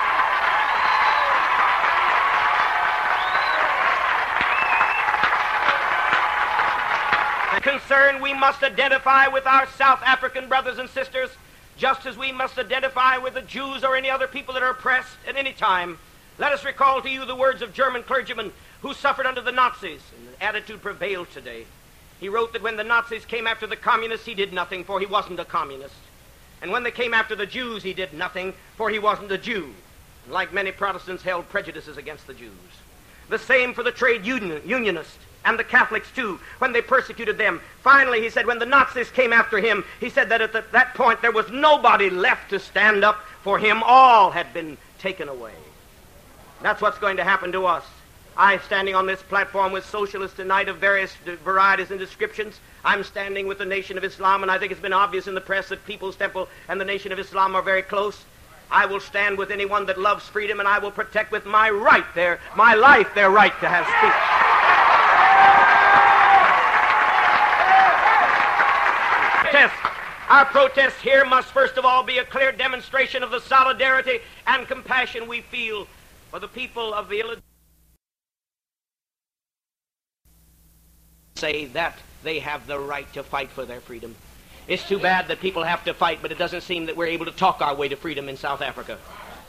[SPEAKER 3] Concern we must identify with our South African brothers and sisters, just as we must identify with the Jews or any other people that are oppressed at any time. Let us recall to you the words of German clergyman who suffered under the Nazis, and the attitude prevails today. He wrote that when the Nazis came after the communists, he did nothing, for he wasn't a communist. And when they came after the Jews, he did nothing, for he wasn't a Jew. And like many Protestants, held prejudices against the Jews. The same for the trade unionist and the Catholics too, when they persecuted them. Finally, he said, when the Nazis came after him, he said that at that point there was nobody left to stand up for him. All had been taken away. That's what's going to happen to us. I'm standing on this platform with socialists tonight of various varieties and descriptions. I'm standing with the Nation of Islam, and I think it's been obvious in the press that People's Temple and the Nation of Islam are very close. I will stand with anyone that loves freedom, and I will protect with my life their right to have speech. Our protest here must first of all be a clear demonstration of the solidarity and compassion we feel for the people of the illegitimate. Say that they have the right to fight for their freedom. It's too bad that people have to fight, but it doesn't seem that we're able to talk our way to freedom in South Africa.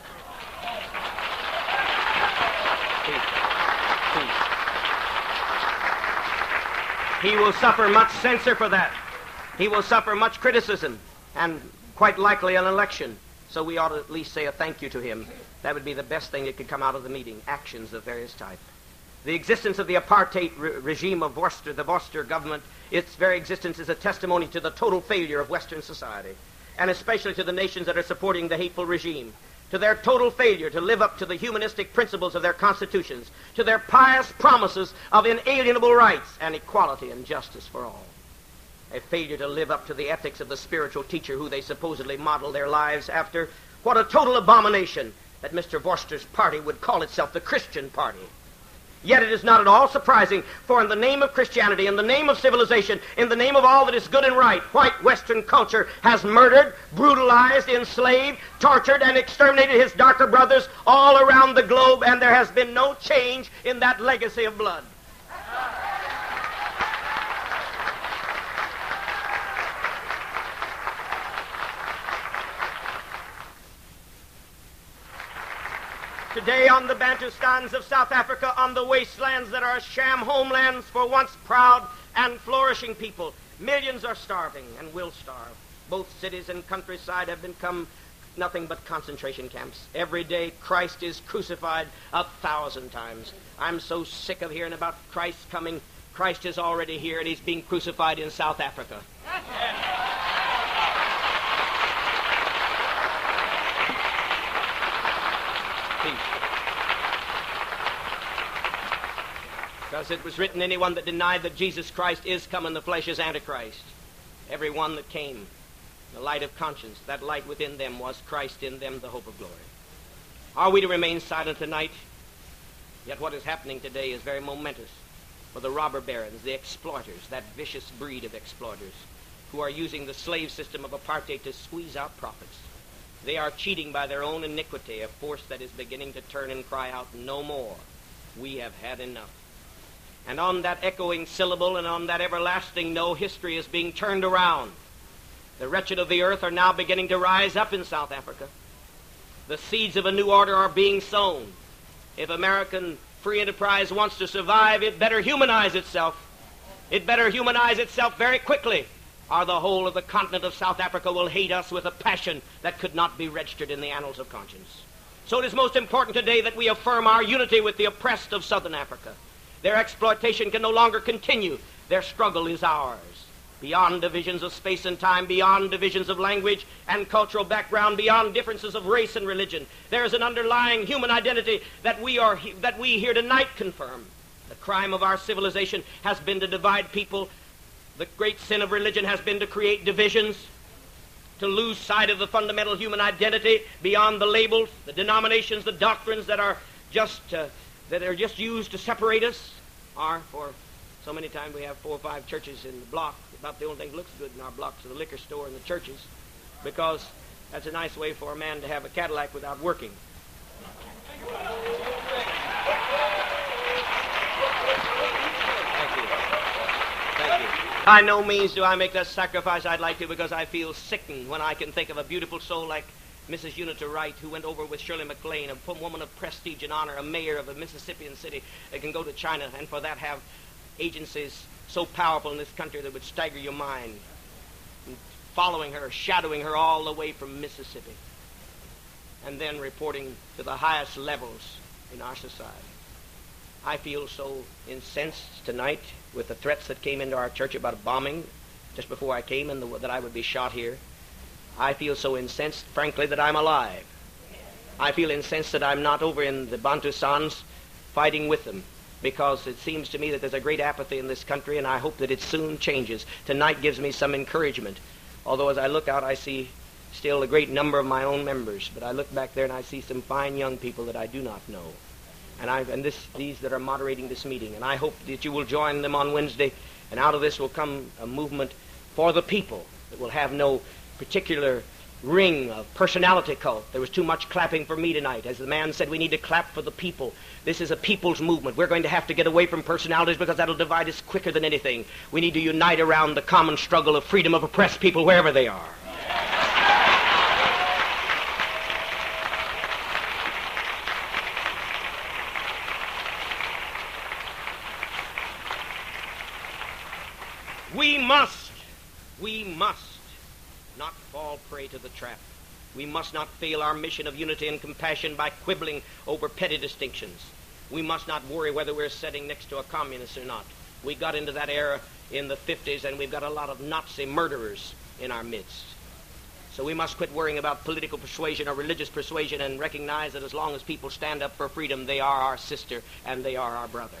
[SPEAKER 3] He will suffer much censure for that. He will suffer much criticism and quite likely an election. So we ought to at least say a thank you to him. That would be the best thing that could come out of the meeting, actions of various types. The existence of the apartheid regime of Vorster, the Vorster government, its very existence is a testimony to the total failure of Western society, and especially to the nations that are supporting the hateful regime, to their total failure to live up to the humanistic principles of their constitutions, to their pious promises of inalienable rights and equality and justice for all. A failure to live up to the ethics of the spiritual teacher who they supposedly model their lives after. What a total abomination that Mr. Vorster's party would call itself the Christian Party. Yet it is not at all surprising, for in the name of Christianity, in the name of civilization, in the name of all that is good and right, white Western culture has murdered, brutalized, enslaved, tortured, and exterminated his darker brothers all around the globe, and there has been no change in that legacy of blood. Today on the Bantustans of South Africa, on the wastelands that are sham homelands for once proud and flourishing people, millions are starving and will starve. Both cities and countryside have become nothing but concentration camps. Every day Christ is crucified 1,000 times. I'm so sick of hearing about Christ coming. Christ is already here and he's being crucified in South Africa. Because it was written, anyone that denied that Jesus Christ is come in the flesh is Antichrist. Every one that came, the light of conscience, that light within them was Christ in them, the hope of glory. Are we to remain silent tonight? Yet what is happening today is very momentous for the robber barons, the exploiters, that vicious breed of exploiters, who are using the slave system of apartheid to squeeze out profits. They are cheating by their own iniquity, a force that is beginning to turn and cry out, no more. We have had enough. And on that echoing syllable and on that everlasting no, history is being turned around. The wretched of the earth are now beginning to rise up in South Africa. The seeds of a new order are being sown. If American free enterprise wants to survive, it better humanize itself. It better humanize itself very quickly, or the whole of the continent of South Africa will hate us with a passion that could not be registered in the annals of conscience. So it is most important today that we affirm our unity with the oppressed of Southern Africa. Their exploitation can no longer continue. Their struggle is ours. Beyond divisions of space and time, beyond divisions of language and cultural background, beyond differences of race and religion, there is an underlying human identity that we here tonight confirm. The crime of our civilization has been to divide people. The great sin of religion has been to create divisions, to lose sight of the fundamental human identity beyond the labels, the denominations, the doctrines that are just used to separate us. Or for so many times we have 4 or 5 churches in the block. About the only thing that looks good in our blocks are the liquor store and the churches, because that's a nice way for a man to have a Cadillac without working. Thank you. By no means do I make that sacrifice I'd like to, because I feel sickened when I can think of a beautiful soul like Mrs. Unita Wright, who went over with Shirley MacLaine, a woman of prestige and honor, a mayor of a Mississippian city that can go to China and for that have agencies so powerful in this country that would stagger your mind. And following her, shadowing her all the way from Mississippi, and then reporting to the highest levels in our society. I feel so incensed tonight with the threats that came into our church about a bombing just before I came and that I would be shot here. I feel so incensed, frankly, that I'm alive. I feel incensed that I'm not over in the Bantustans fighting with them, because it seems to me that there's a great apathy in this country, and I hope that it soon changes. Tonight gives me some encouragement, although as I look out I see still a great number of my own members, but I look back there and I see some fine young people that I do not know, and these that are moderating this meeting, and I hope that you will join them on Wednesday, and out of this will come a movement for the people that will have no particular ring of personality cult. There was too much clapping for me tonight. As the man said, we need to clap for the people. This is a people's movement. We're going to have to get away from personalities because that'll divide us quicker than anything. We need to unite around the common struggle of freedom of oppressed people wherever they are. We must not fall prey to the trap. We must not fail our mission of unity and compassion by quibbling over petty distinctions. We must not worry whether we're sitting next to a communist or not. We got into that era in the 50s, and we've got a lot of Nazi murderers in our midst. So we must quit worrying about political persuasion or religious persuasion and recognize that as long as people stand up for freedom, they are our sister and they are our brother.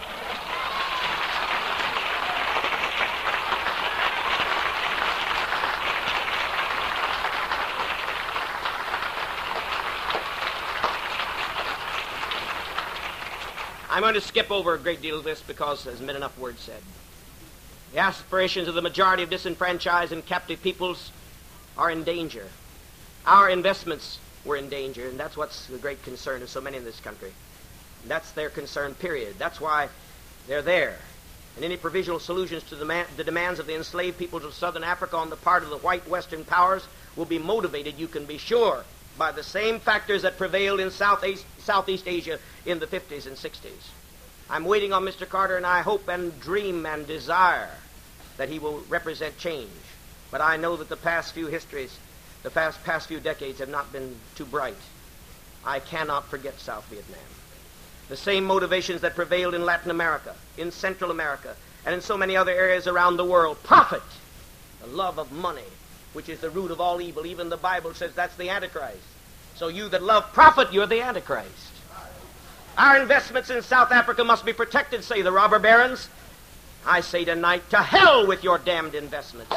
[SPEAKER 3] I'm going to skip over a great deal of this because there's been enough words said. The aspirations of the majority of disenfranchised and captive peoples are in danger. Our investments were in danger, and that's what's the great concern of so many in this country. And that's their concern, period. That's why they're there. And any provisional solutions to the demands of the enslaved peoples of southern Africa on the part of the white Western powers will be motivated, you can be sure, by the same factors that prevailed in Southeast Asia in the 50s and 60s. I'm waiting on Mr. Carter, and I hope and dream and desire that he will represent change. But I know that the past few decades have not been too bright. I cannot forget South Vietnam. The same motivations that prevailed in Latin America, in Central America, and in so many other areas around the world. Profit, the love of money, which is the root of all evil. Even the Bible says that's the Antichrist. So you that love profit, you're the Antichrist. Our investments in South Africa must be protected, say the robber barons. I say tonight, to hell with your damned investments.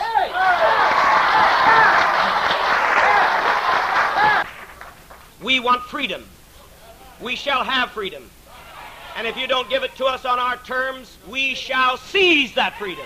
[SPEAKER 3] We want freedom. We shall have freedom. And if you don't give it to us on our terms, we shall seize that freedom.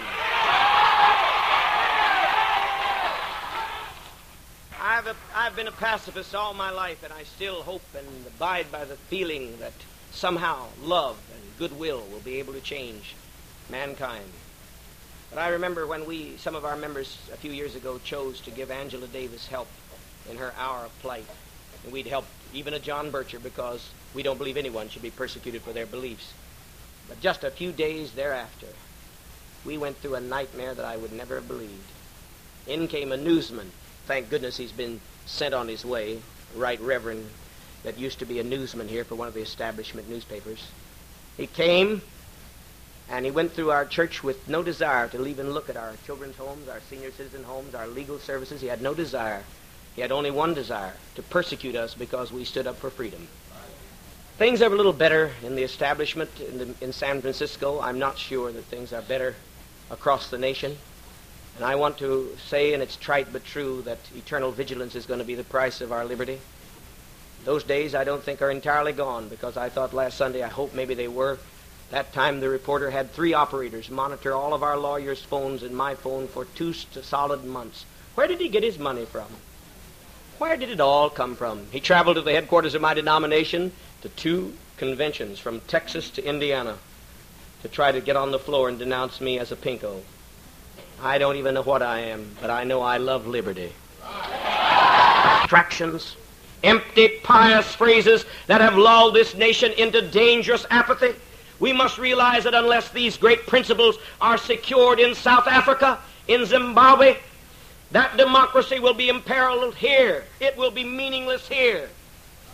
[SPEAKER 3] I've been a pacifist all my life, and I still hope and abide by the feeling that somehow love and goodwill will be able to change mankind. But I remember when some of our members a few years ago chose to give Angela Davis help in her hour of plight. And we'd help even a John Bircher because we don't believe anyone should be persecuted for their beliefs. But just a few days thereafter, we went through a nightmare that I would never have believed. In came a newsman. Thank goodness he's been sent on his way, Right Reverend, that used to be a newsman here for one of the establishment newspapers. He came, and he went through our church with no desire to even look at our children's homes, our senior citizen homes, our legal services. He had no desire. He had only one desire, to persecute us because we stood up for freedom. Things are a little better in the establishment in San Francisco. I'm not sure that things are better across the nation. And I want to say, and it's trite but true, that eternal vigilance is going to be the price of our liberty. Those days I don't think are entirely gone, because I thought last Sunday, I hope maybe they were. That time the reporter had 3 operators monitor all of our lawyers' phones and my phone for 2 solid months. Where did he get his money from? Where did it all come from? He traveled to the headquarters of my denomination to 2 conventions from Texas to Indiana to try to get on the floor and denounce me as a pinko. I don't even know what I am, but I know I love liberty. Abstractions, empty, pious phrases that have lulled this nation into dangerous apathy. We must realize that unless these great principles are secured in South Africa, in Zimbabwe, that democracy will be imperiled here. It will be meaningless here.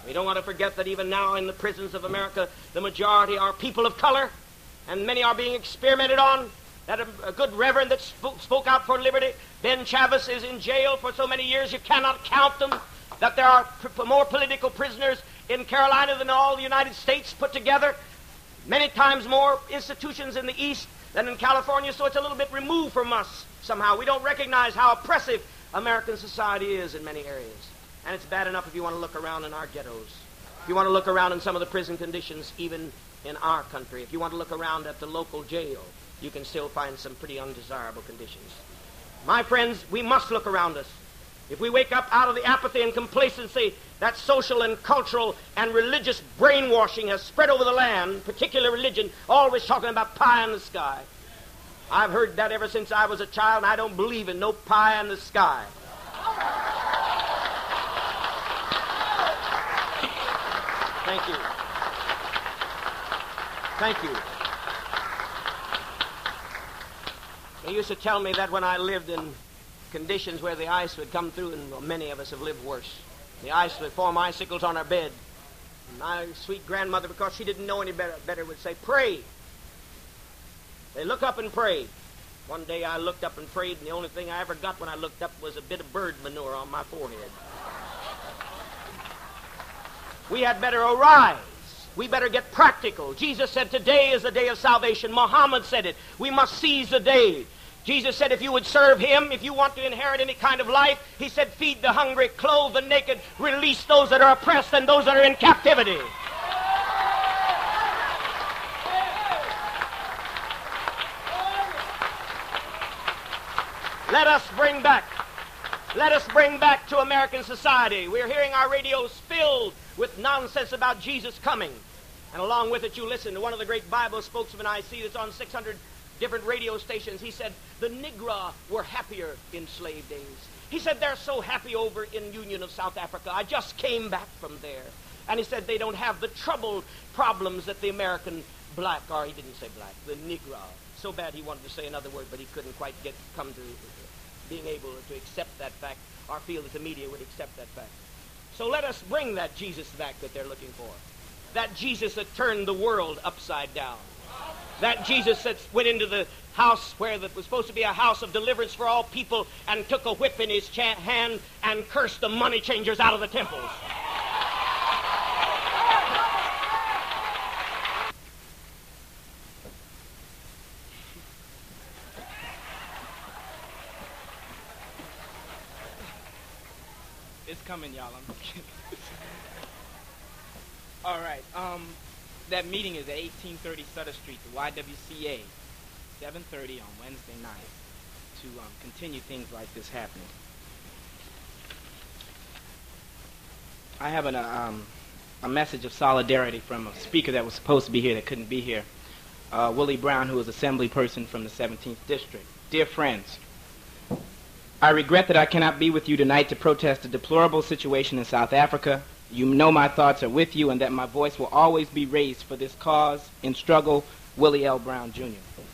[SPEAKER 3] We don't want to forget that even now in the prisons of America, the majority are people of color, and many are being experimented on. That a good reverend that spoke out for liberty, Ben Chavis, is in jail for so many years you cannot count them. That there are more political prisoners in Carolina than all the United States put together. Many times more institutions in the East than in California, so it's a little bit removed from us somehow. We don't recognize how oppressive American society is in many areas. And it's bad enough if you want to look around in our ghettos. If you want to look around in some of the prison conditions even in our country. If you want to look around at the local jail, you can still find some pretty undesirable conditions. My friends, we must look around us. If we wake up out of the apathy and complacency that social and cultural and religious brainwashing has spread over the land, particular religion, always talking about pie in the sky. I've heard that ever since I was a child, and I don't believe in no pie in the sky. Thank you. Thank you. They used to tell me that when I lived in conditions where the ice would come through, and many of us have lived worse. The ice would form icicles on our bed. And my sweet grandmother, because she didn't know any better, would say, pray. They look up and pray. One day I looked up and prayed, and the only thing I ever got when I looked up was a bit of bird manure on my forehead. We had better arise. We better get practical. Jesus said today is the day of salvation. Muhammad said it. We must seize the day. Jesus said if you would serve him, if you want to inherit any kind of life, he said feed the hungry, clothe the naked, release those that are oppressed and those that are in captivity. Let us bring back to American society. We're hearing our radios filled with nonsense about Jesus coming. And along with it, you listen to one of the great Bible spokesmen I see that's on 600 different radio stations. He said, the Negro were happier in slave days. He said, they're so happy over in Union of South Africa. I just came back from there. And he said, they don't have the troubled problems that the American black, or he didn't say black, the Negro. So bad he wanted to say another word, but he couldn't quite come to being able to accept that fact, or feel that the media would accept that fact. So let us bring that Jesus back that they're looking for. That Jesus that turned the world upside down. That Jesus that went into the house where that was supposed to be a house of deliverance for all people and took a whip in his hand and cursed the money changers out of the temples.
[SPEAKER 2] It's coming, y'all. I'm just kidding. All right. That meeting is at 1830 Sutter Street, the YWCA, 7:30 on Wednesday night, to continue things like this happening. I have a message of solidarity from a speaker that was supposed to be here that couldn't be here, Willie Brown, who is assembly person from the 17th District. Dear friends, I regret that I cannot be with you tonight to protest the deplorable situation in South Africa. You know my thoughts are with you and that my voice will always be raised for this cause in struggle. Willie L. Brown, Jr.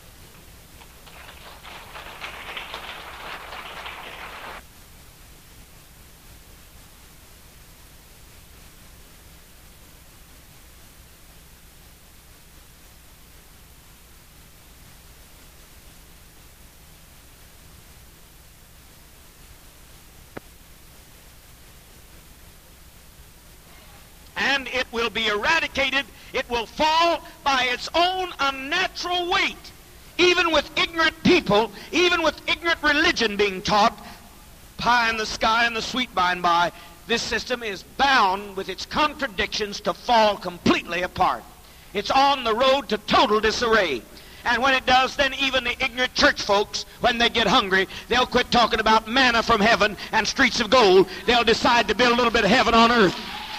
[SPEAKER 4] And it will be eradicated. It will fall by its own unnatural weight. Even with ignorant people, even with ignorant religion being taught, pie in the sky and the sweet by and by, this system is bound with its contradictions to fall completely apart. It's on the road to total disarray. And when it does, then even the ignorant church folks, when they get hungry, they'll quit talking about manna from heaven and streets of gold. They'll decide to build a little bit of heaven on earth.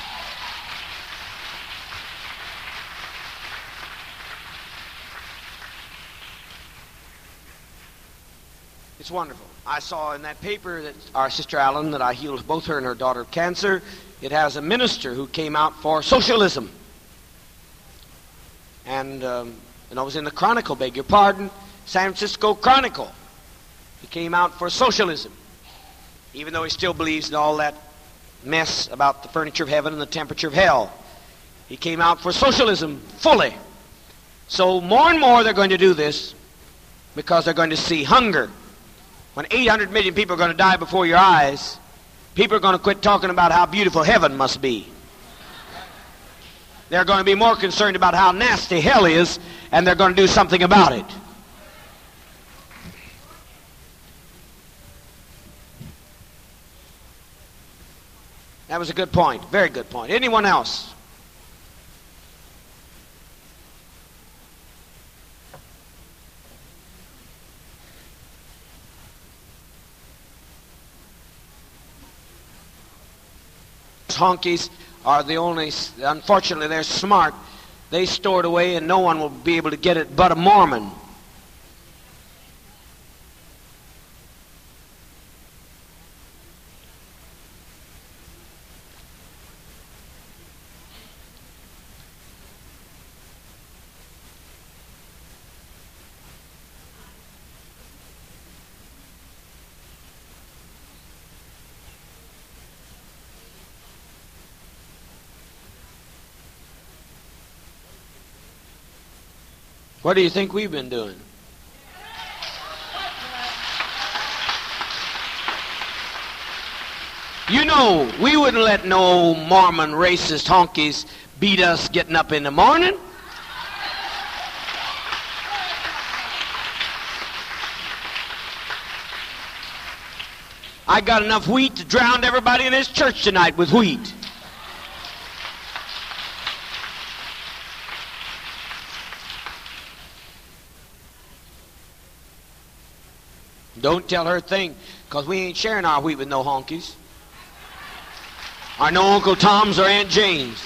[SPEAKER 4] It's wonderful. I saw in that paper that our sister Allen, that I healed both her and her daughter of cancer, it has a minister who came out for socialism. And I was in the Chronicle, beg your pardon, San Francisco Chronicle. He came out for socialism, even though he still believes in all that mess about the furniture of heaven and the temperature of hell. He came out for socialism fully. So more and more they're going to do this because they're going to see hunger. When 800 million people are going to die before your eyes, people are going to quit talking about how beautiful heaven must be. They're going to be more concerned about how nasty hell is, and they're going to do something about it. That was a good point. Very good point. Anyone else? Honkies are the only, unfortunately they're smart. They store it away and no one will be able to get it but a Mormon. What do you think we've been doing? You know, we wouldn't let no Mormon racist honkies beat us getting up in the morning. I got enough wheat to drown everybody in this church tonight with wheat. Don't tell her a thing, because we ain't sharing our wheat with no honkies. Or no Uncle Toms or Aunt Janes.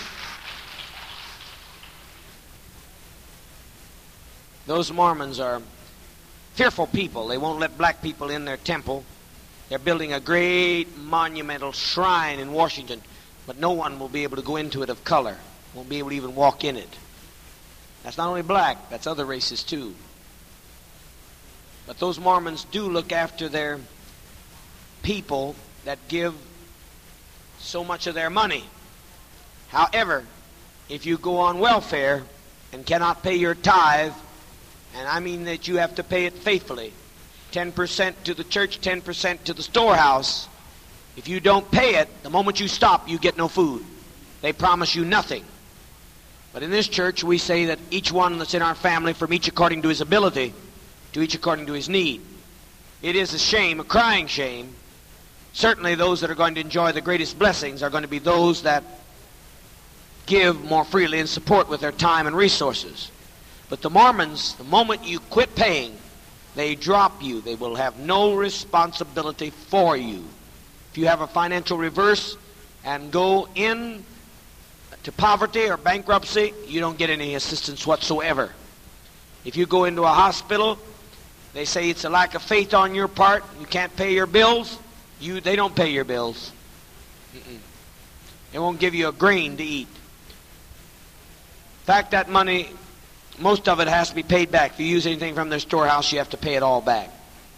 [SPEAKER 4] Those Mormons are fearful people. They won't let black people in their temple. They're building a great monumental shrine in Washington, but no one will be able to go into it of color. Won't be able to even walk in it. That's not only black, that's other races too. But those Mormons do look after their people that give so much of their money. However, if you go on welfare and cannot pay your tithe, and I mean that you have to pay it faithfully, 10% to the church, 10% to the storehouse, if you don't pay it, the moment you stop, you get no food. They promise you nothing. But in this church, we say that each one that's in our family, from each according to his ability, to each according to his need. It is a shame, a crying shame. Certainly those that are going to enjoy the greatest blessings are going to be those that give more freely and support with their time and resources. But the Mormons, the moment you quit paying, they drop you. They will have no responsibility for you. If you have a financial reverse and go in to poverty or bankruptcy, you don't get any assistance whatsoever. If you go into a hospital, they say it's a lack of faith on your part. You can't pay your bills. They don't pay your bills. They won't give you a grain to eat. In fact, that money, most of it has to be paid back. If you use anything from their storehouse, you have to pay it all back.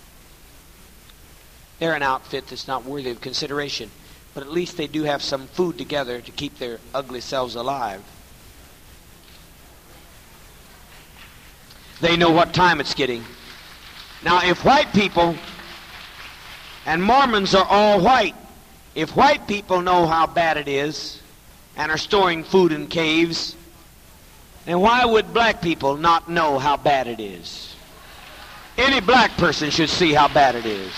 [SPEAKER 4] They're an outfit that's not worthy of consideration. But at least they do have some food together to keep their ugly selves alive. They know what time it's getting. Now, if white people, and Mormons are all white, if white people know how bad it is and are storing food in caves, then why would black people not know how bad it is? Any black person should see how bad it is.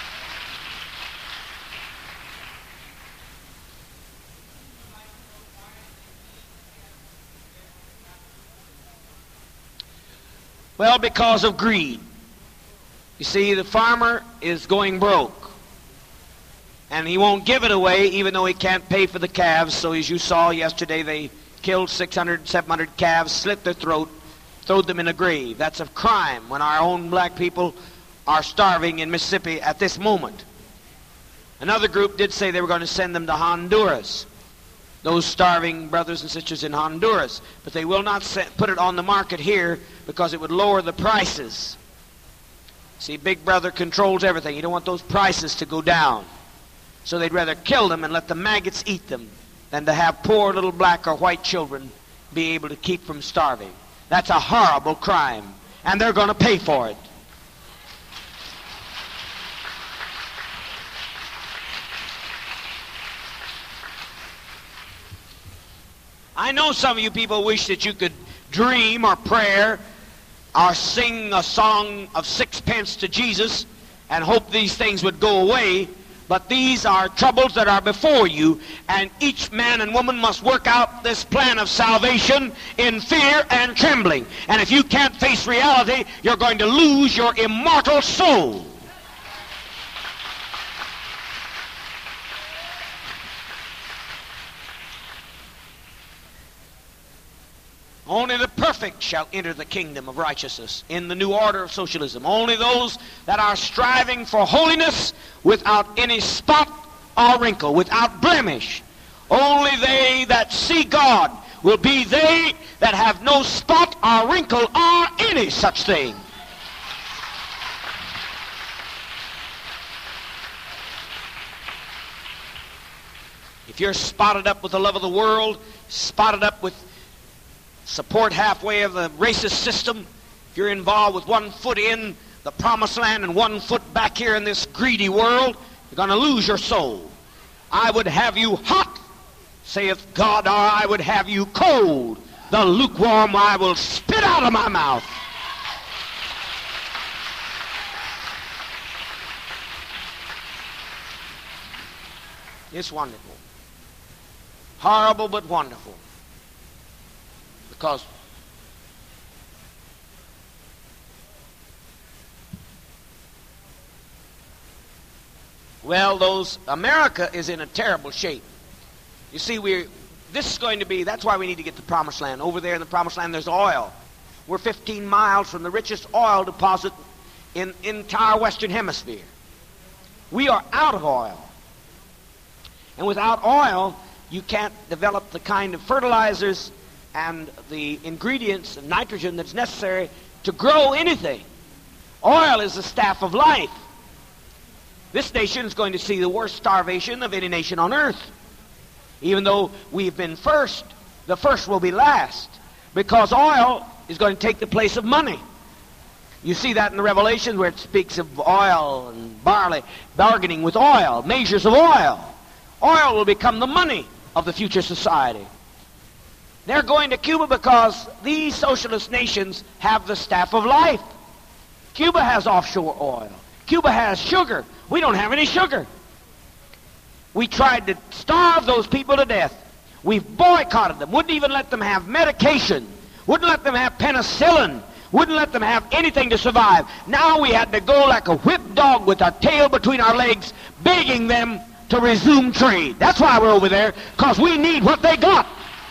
[SPEAKER 4] Well, because of greed. You see, the farmer is going broke. And he won't give it away even though he can't pay for the calves. So as you saw yesterday, they killed 600, 700 calves, slit their throat, throwed them in a grave. That's a crime when our own black people are starving in Mississippi at this moment. Another group did say they were going to send them to Honduras, those starving brothers and sisters in Honduras. But they will not put it on the market here because it would lower the prices. See, Big Brother controls everything. You don't want those prices to go down. So they'd rather kill them and let the maggots eat them than to have poor little black or white children be able to keep from starving. That's a horrible crime, and they're going to pay for it. I know some of you people wish that you could dream or pray or sing a song of sixpence to Jesus and hope these things would go away, but these are troubles that are before you, and each man and woman must work out this plan of salvation in fear and trembling. And if you can't face reality, you're going to lose your immortal soul. Only the perfect shall enter the kingdom of righteousness in the new order of socialism. Only those that are striving for holiness without any spot or wrinkle, without blemish. Only they that see God will be they that have no spot or wrinkle or any such thing. If you're spotted up with the love of the world, spotted up with support halfway of the racist system, if you're involved with 1 foot in the promised land and 1 foot back here in this greedy world, you're going to lose your soul. I would have you hot, saith God, or I would have you cold. The lukewarm I will spit out of my mouth. It's wonderful. Horrible but wonderful. Because America is in a terrible shape. You see, this is going to be, that's why we need to get the promised land. Over there in the promised land there's oil. We're 15 miles from the richest oil deposit in the entire Western Hemisphere. We are out of oil. And without oil, you can't develop the kind of fertilizers and the ingredients and nitrogen that's necessary to grow anything. Oil is the staff of life. This nation is going to see the worst starvation of any nation on earth. Even though we've been first, the first will be last, because oil is going to take the place of money. You see that in the Revelation where it speaks of oil and barley, bargaining with oil, measures of oil. Oil will become the money of the future society. They're going to Cuba because these socialist nations have the staff of life. Cuba has offshore oil. Cuba has sugar. We don't have any sugar. We tried to starve those people to death. We've boycotted them. Wouldn't even let them have medication. Wouldn't let them have penicillin. Wouldn't let them have anything to survive. Now we had to go like a whipped dog with our tail between our legs, begging them to resume trade. That's why we're over there, because we need what they got.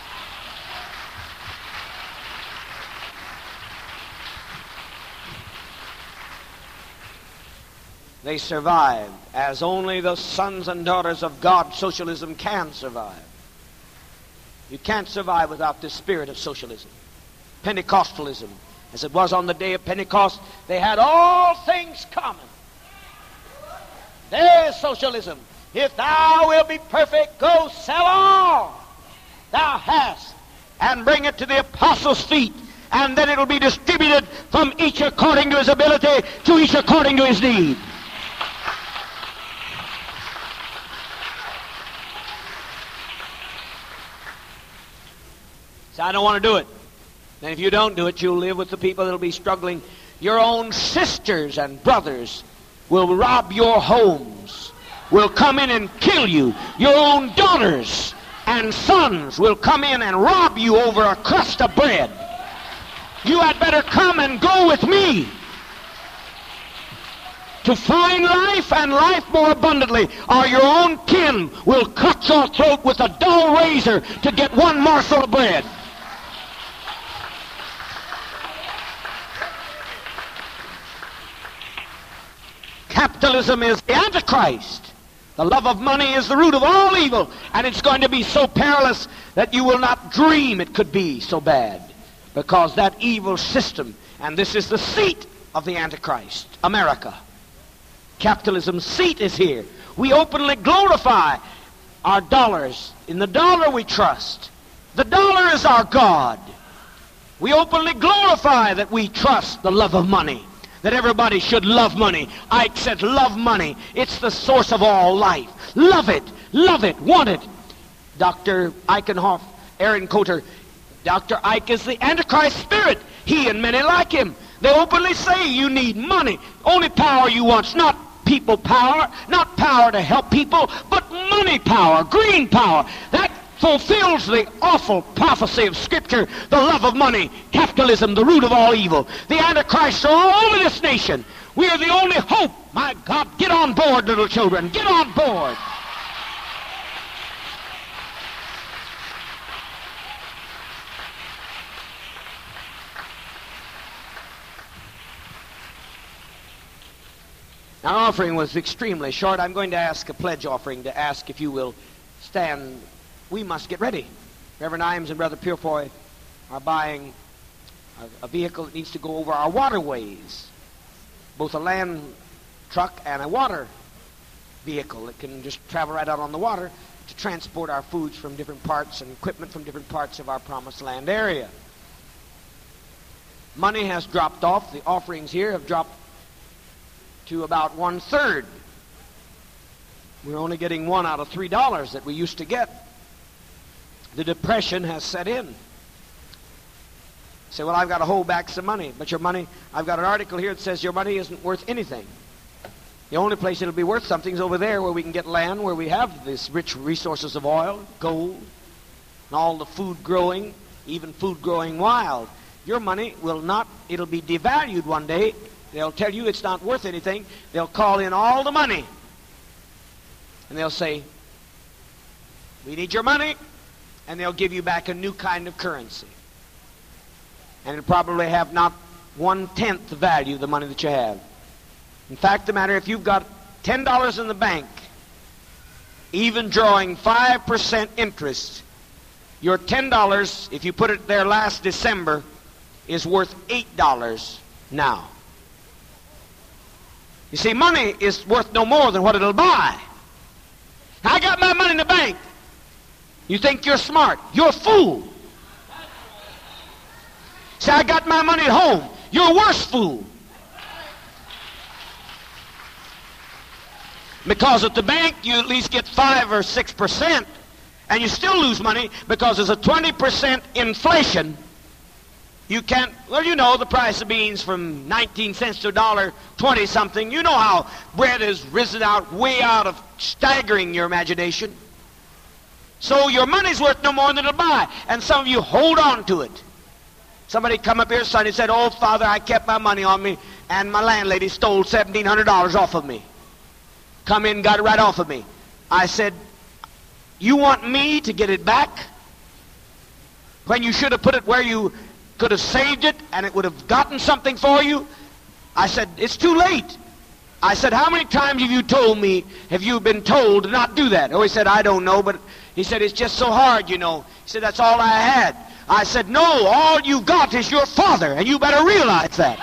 [SPEAKER 4] They survived as only the sons and daughters of God, socialism, can survive. You can't survive without this spirit of socialism. Pentecostalism, as it was on the day of Pentecost, they had all things common. There's socialism. If thou wilt be perfect, go sell all thou hast and bring it to the apostles' feet, and then it'll be distributed from each according to his ability to each according to his need. So I don't want to do it. And if you don't do it, you'll live with the people that will be struggling. Your own sisters and brothers will rob your homes, will come in and kill you. Your own daughters and sons will come in and rob you over a crust of bread. You had better come and go with me to find life and life more abundantly, or your own kin will cut your throat with a dull razor to get one morsel of bread. Capitalism is the Antichrist. The love of money is the root of all evil, and it's going to be so perilous that you will not dream it could be so bad, because that evil system, and this is the seat of the Antichrist, America. Capitalism's seat is here. We openly glorify our dollars. In the dollar we trust. The dollar is our God. We openly glorify that we trust the love of money, that everybody should love money. Ike said, love money. It's the source of all life. Love it, want it. Dr. Eichenhoff, Aaron Coulter, Dr. Ike is the Antichrist spirit. He and many like him. They openly say you need money. Only power you want's not people power, not power to help people, but money power, green power. That fulfills the awful prophecy of Scripture, the love of money, capitalism, the root of all evil. The Antichrists are all over this nation. We are the only hope. My God, get on board, little children. Get on board. Our offering was extremely short. I'm going to ask a pledge offering to ask if you will stand. We must get ready. Reverend Imes and Brother Purefoy are buying a vehicle that needs to go over our waterways, both a land truck and a water vehicle that can just travel right out on the water to transport our foods from different parts and equipment from different parts of our promised land area. Money has dropped off. The offerings here have dropped to about 1/3. We're only getting $1 out of $3 that we used to get. The depression has set in. Say, well, I've got to hold back some money. But your money, I've got an article here that says your money isn't worth anything. The only place it'll be worth something is over there where we can get land, where we have these rich resources of oil, gold, and all the food growing, even food growing wild. Your money will not, it'll be devalued one day. They'll tell you it's not worth anything. They'll call in all the money. And they'll say, we need your money. And they'll give you back a new kind of currency. And it'll probably have not 1/10 the value of the money that you have. In fact, the matter, if you've got $10 in the bank, even drawing 5% interest, your $10, if you put it there last December, is worth $8 now. You see, money is worth no more than what it'll buy. I got my money in the bank. You think you're smart. You're a fool. Say, I got my money at home. You're a worse fool. Because at the bank, you at least get 5 or 6%, and you still lose money because there's a 20% inflation. You can't, well, you know the price of beans from 19 cents to $1.20 something. You know how bread has risen out way out of staggering your imagination. So your money's worth no more than it'll buy. And some of you hold on to it. Somebody come up here Sunday and said, oh, Father, I kept my money on me, and my landlady stole $1,700 off of me. Come in and got it right off of me. I said, you want me to get it back? When you should have put it where you could have saved it and it would have gotten something for you? I said, it's too late. I said, how many times have you been told to not do that? Oh, he said, I don't know, but he said, it's just so hard, you know. He said, that's all I had. I said, no, all you got is your father, and you better realize that.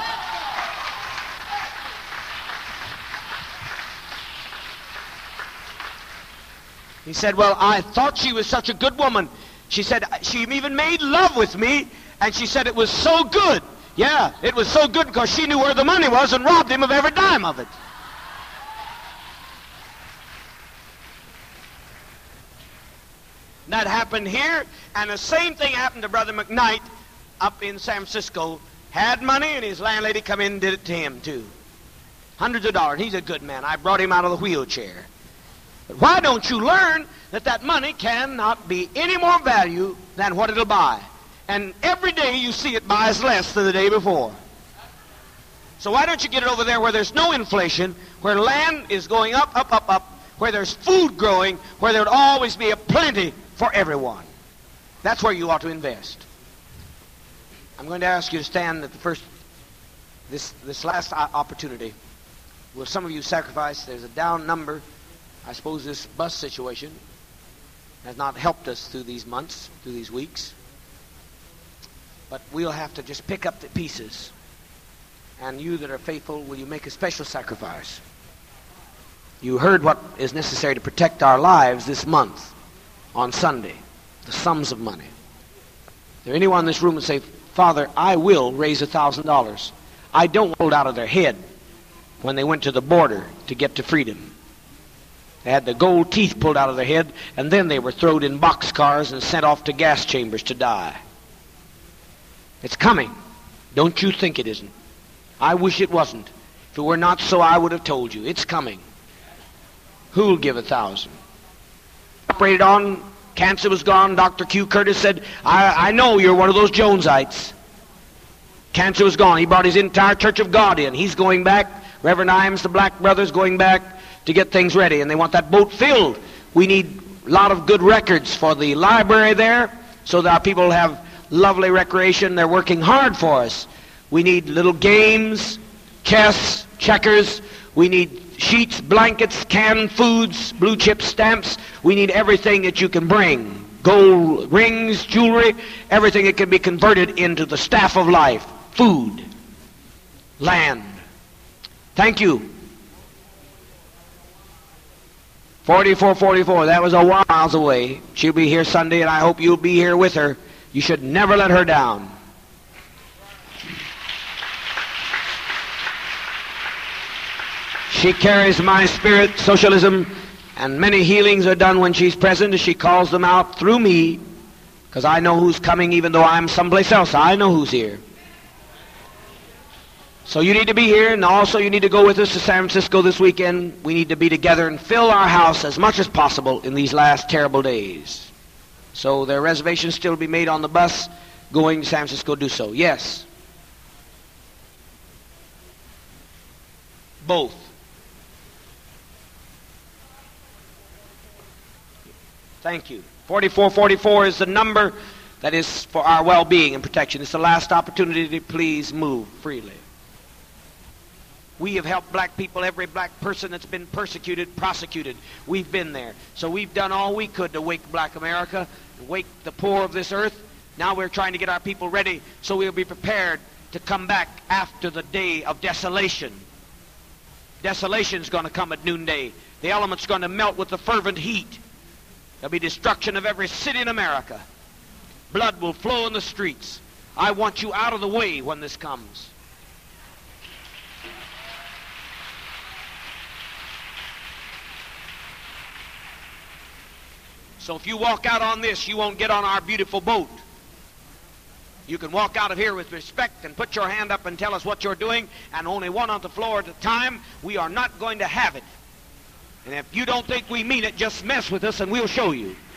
[SPEAKER 4] He said, well, I thought she was such a good woman. She said, she even made love with me, and she said it was so good. Yeah, it was so good because she knew where the money was and robbed him of every dime of it. That happened here, and the same thing happened to Brother McKnight up in San Francisco. Had money, and his landlady come in and did it to him, too. Hundreds of dollars. He's a good man. I brought him out of the wheelchair. But why don't you learn that that money cannot be any more value than what it'll buy? And every day you see it buys less than the day before. So why don't you get it over there where there's no inflation, where land is going up, up, up, up, where there's food growing, where there would always be a plenty for everyone. That's where you ought to invest. I'm going to ask you to stand at the first, this last opportunity. Will some of you sacrifice? There's a down number. I suppose this bus situation has not helped us through these months, through these weeks. But we'll have to just pick up the pieces. And you that are faithful, will you make a special sacrifice?
[SPEAKER 5] You heard what is necessary to protect our lives this month on Sunday, the sums of money. Is there anyone in this room that say, Father, I will raise $1,000. I don't hold out of their head when they went to the border to get to freedom. They had the gold teeth pulled out of their head, and then they were thrown in boxcars and sent off to gas chambers to die. It's coming. Don't you think it isn't? I wish it wasn't. If it were not so, I would have told you. It's coming. Who'll give 1,000? Operated on, cancer was gone. Dr. Q. Curtis said, I know you're one of those Jonesites. Cancer was gone. He brought his entire Church of God in. He's going back. Reverend Imes, the Black Brothers, going back to get things ready. And they want that boat filled. We need a lot of good records for the library there so that our people have lovely recreation. They're working hard for us. We need little games, chess, checkers. We need sheets, blankets, canned foods, blue chip stamps. We need everything that you can bring. Gold rings, jewelry, everything that can be converted into the staff of life. Food, land. Thank you. 4444, that was a while miles away. She'll be here Sunday, and I hope you'll be here with her. You should never let her down. She carries my spirit, socialism, and many healings are done when she's present, as she calls them out through me, because I know who's coming even though I'm someplace else. I know who's here. So you need to be here, and also you need to go with us to San Francisco this weekend. We need to be together and fill our house as much as possible in these last terrible days. So there are reservations still to be made on the bus going to San Francisco. Do so. Yes. Both. Thank you. 4444 is the number that is for our well-being and protection. It's the last opportunity to please move freely. We have helped black people, every black person that's been persecuted, prosecuted. We've been there. So we've done all we could to wake black America, wake the poor of this earth. Now we're trying to get our people ready so we'll be prepared to come back after the day of desolation. Desolation's going to come at noonday. The element's going to melt with the fervent heat. There'll be destruction of every city in America. Blood will flow in the streets. I want you out of the way when this comes. So if you walk out on this, you won't get on our beautiful boat. You can walk out of here with respect and put your hand up and tell us what you're doing, and only one on the floor at a time. We are not going to have it. And if you don't think we mean it, just mess with us and we'll show you.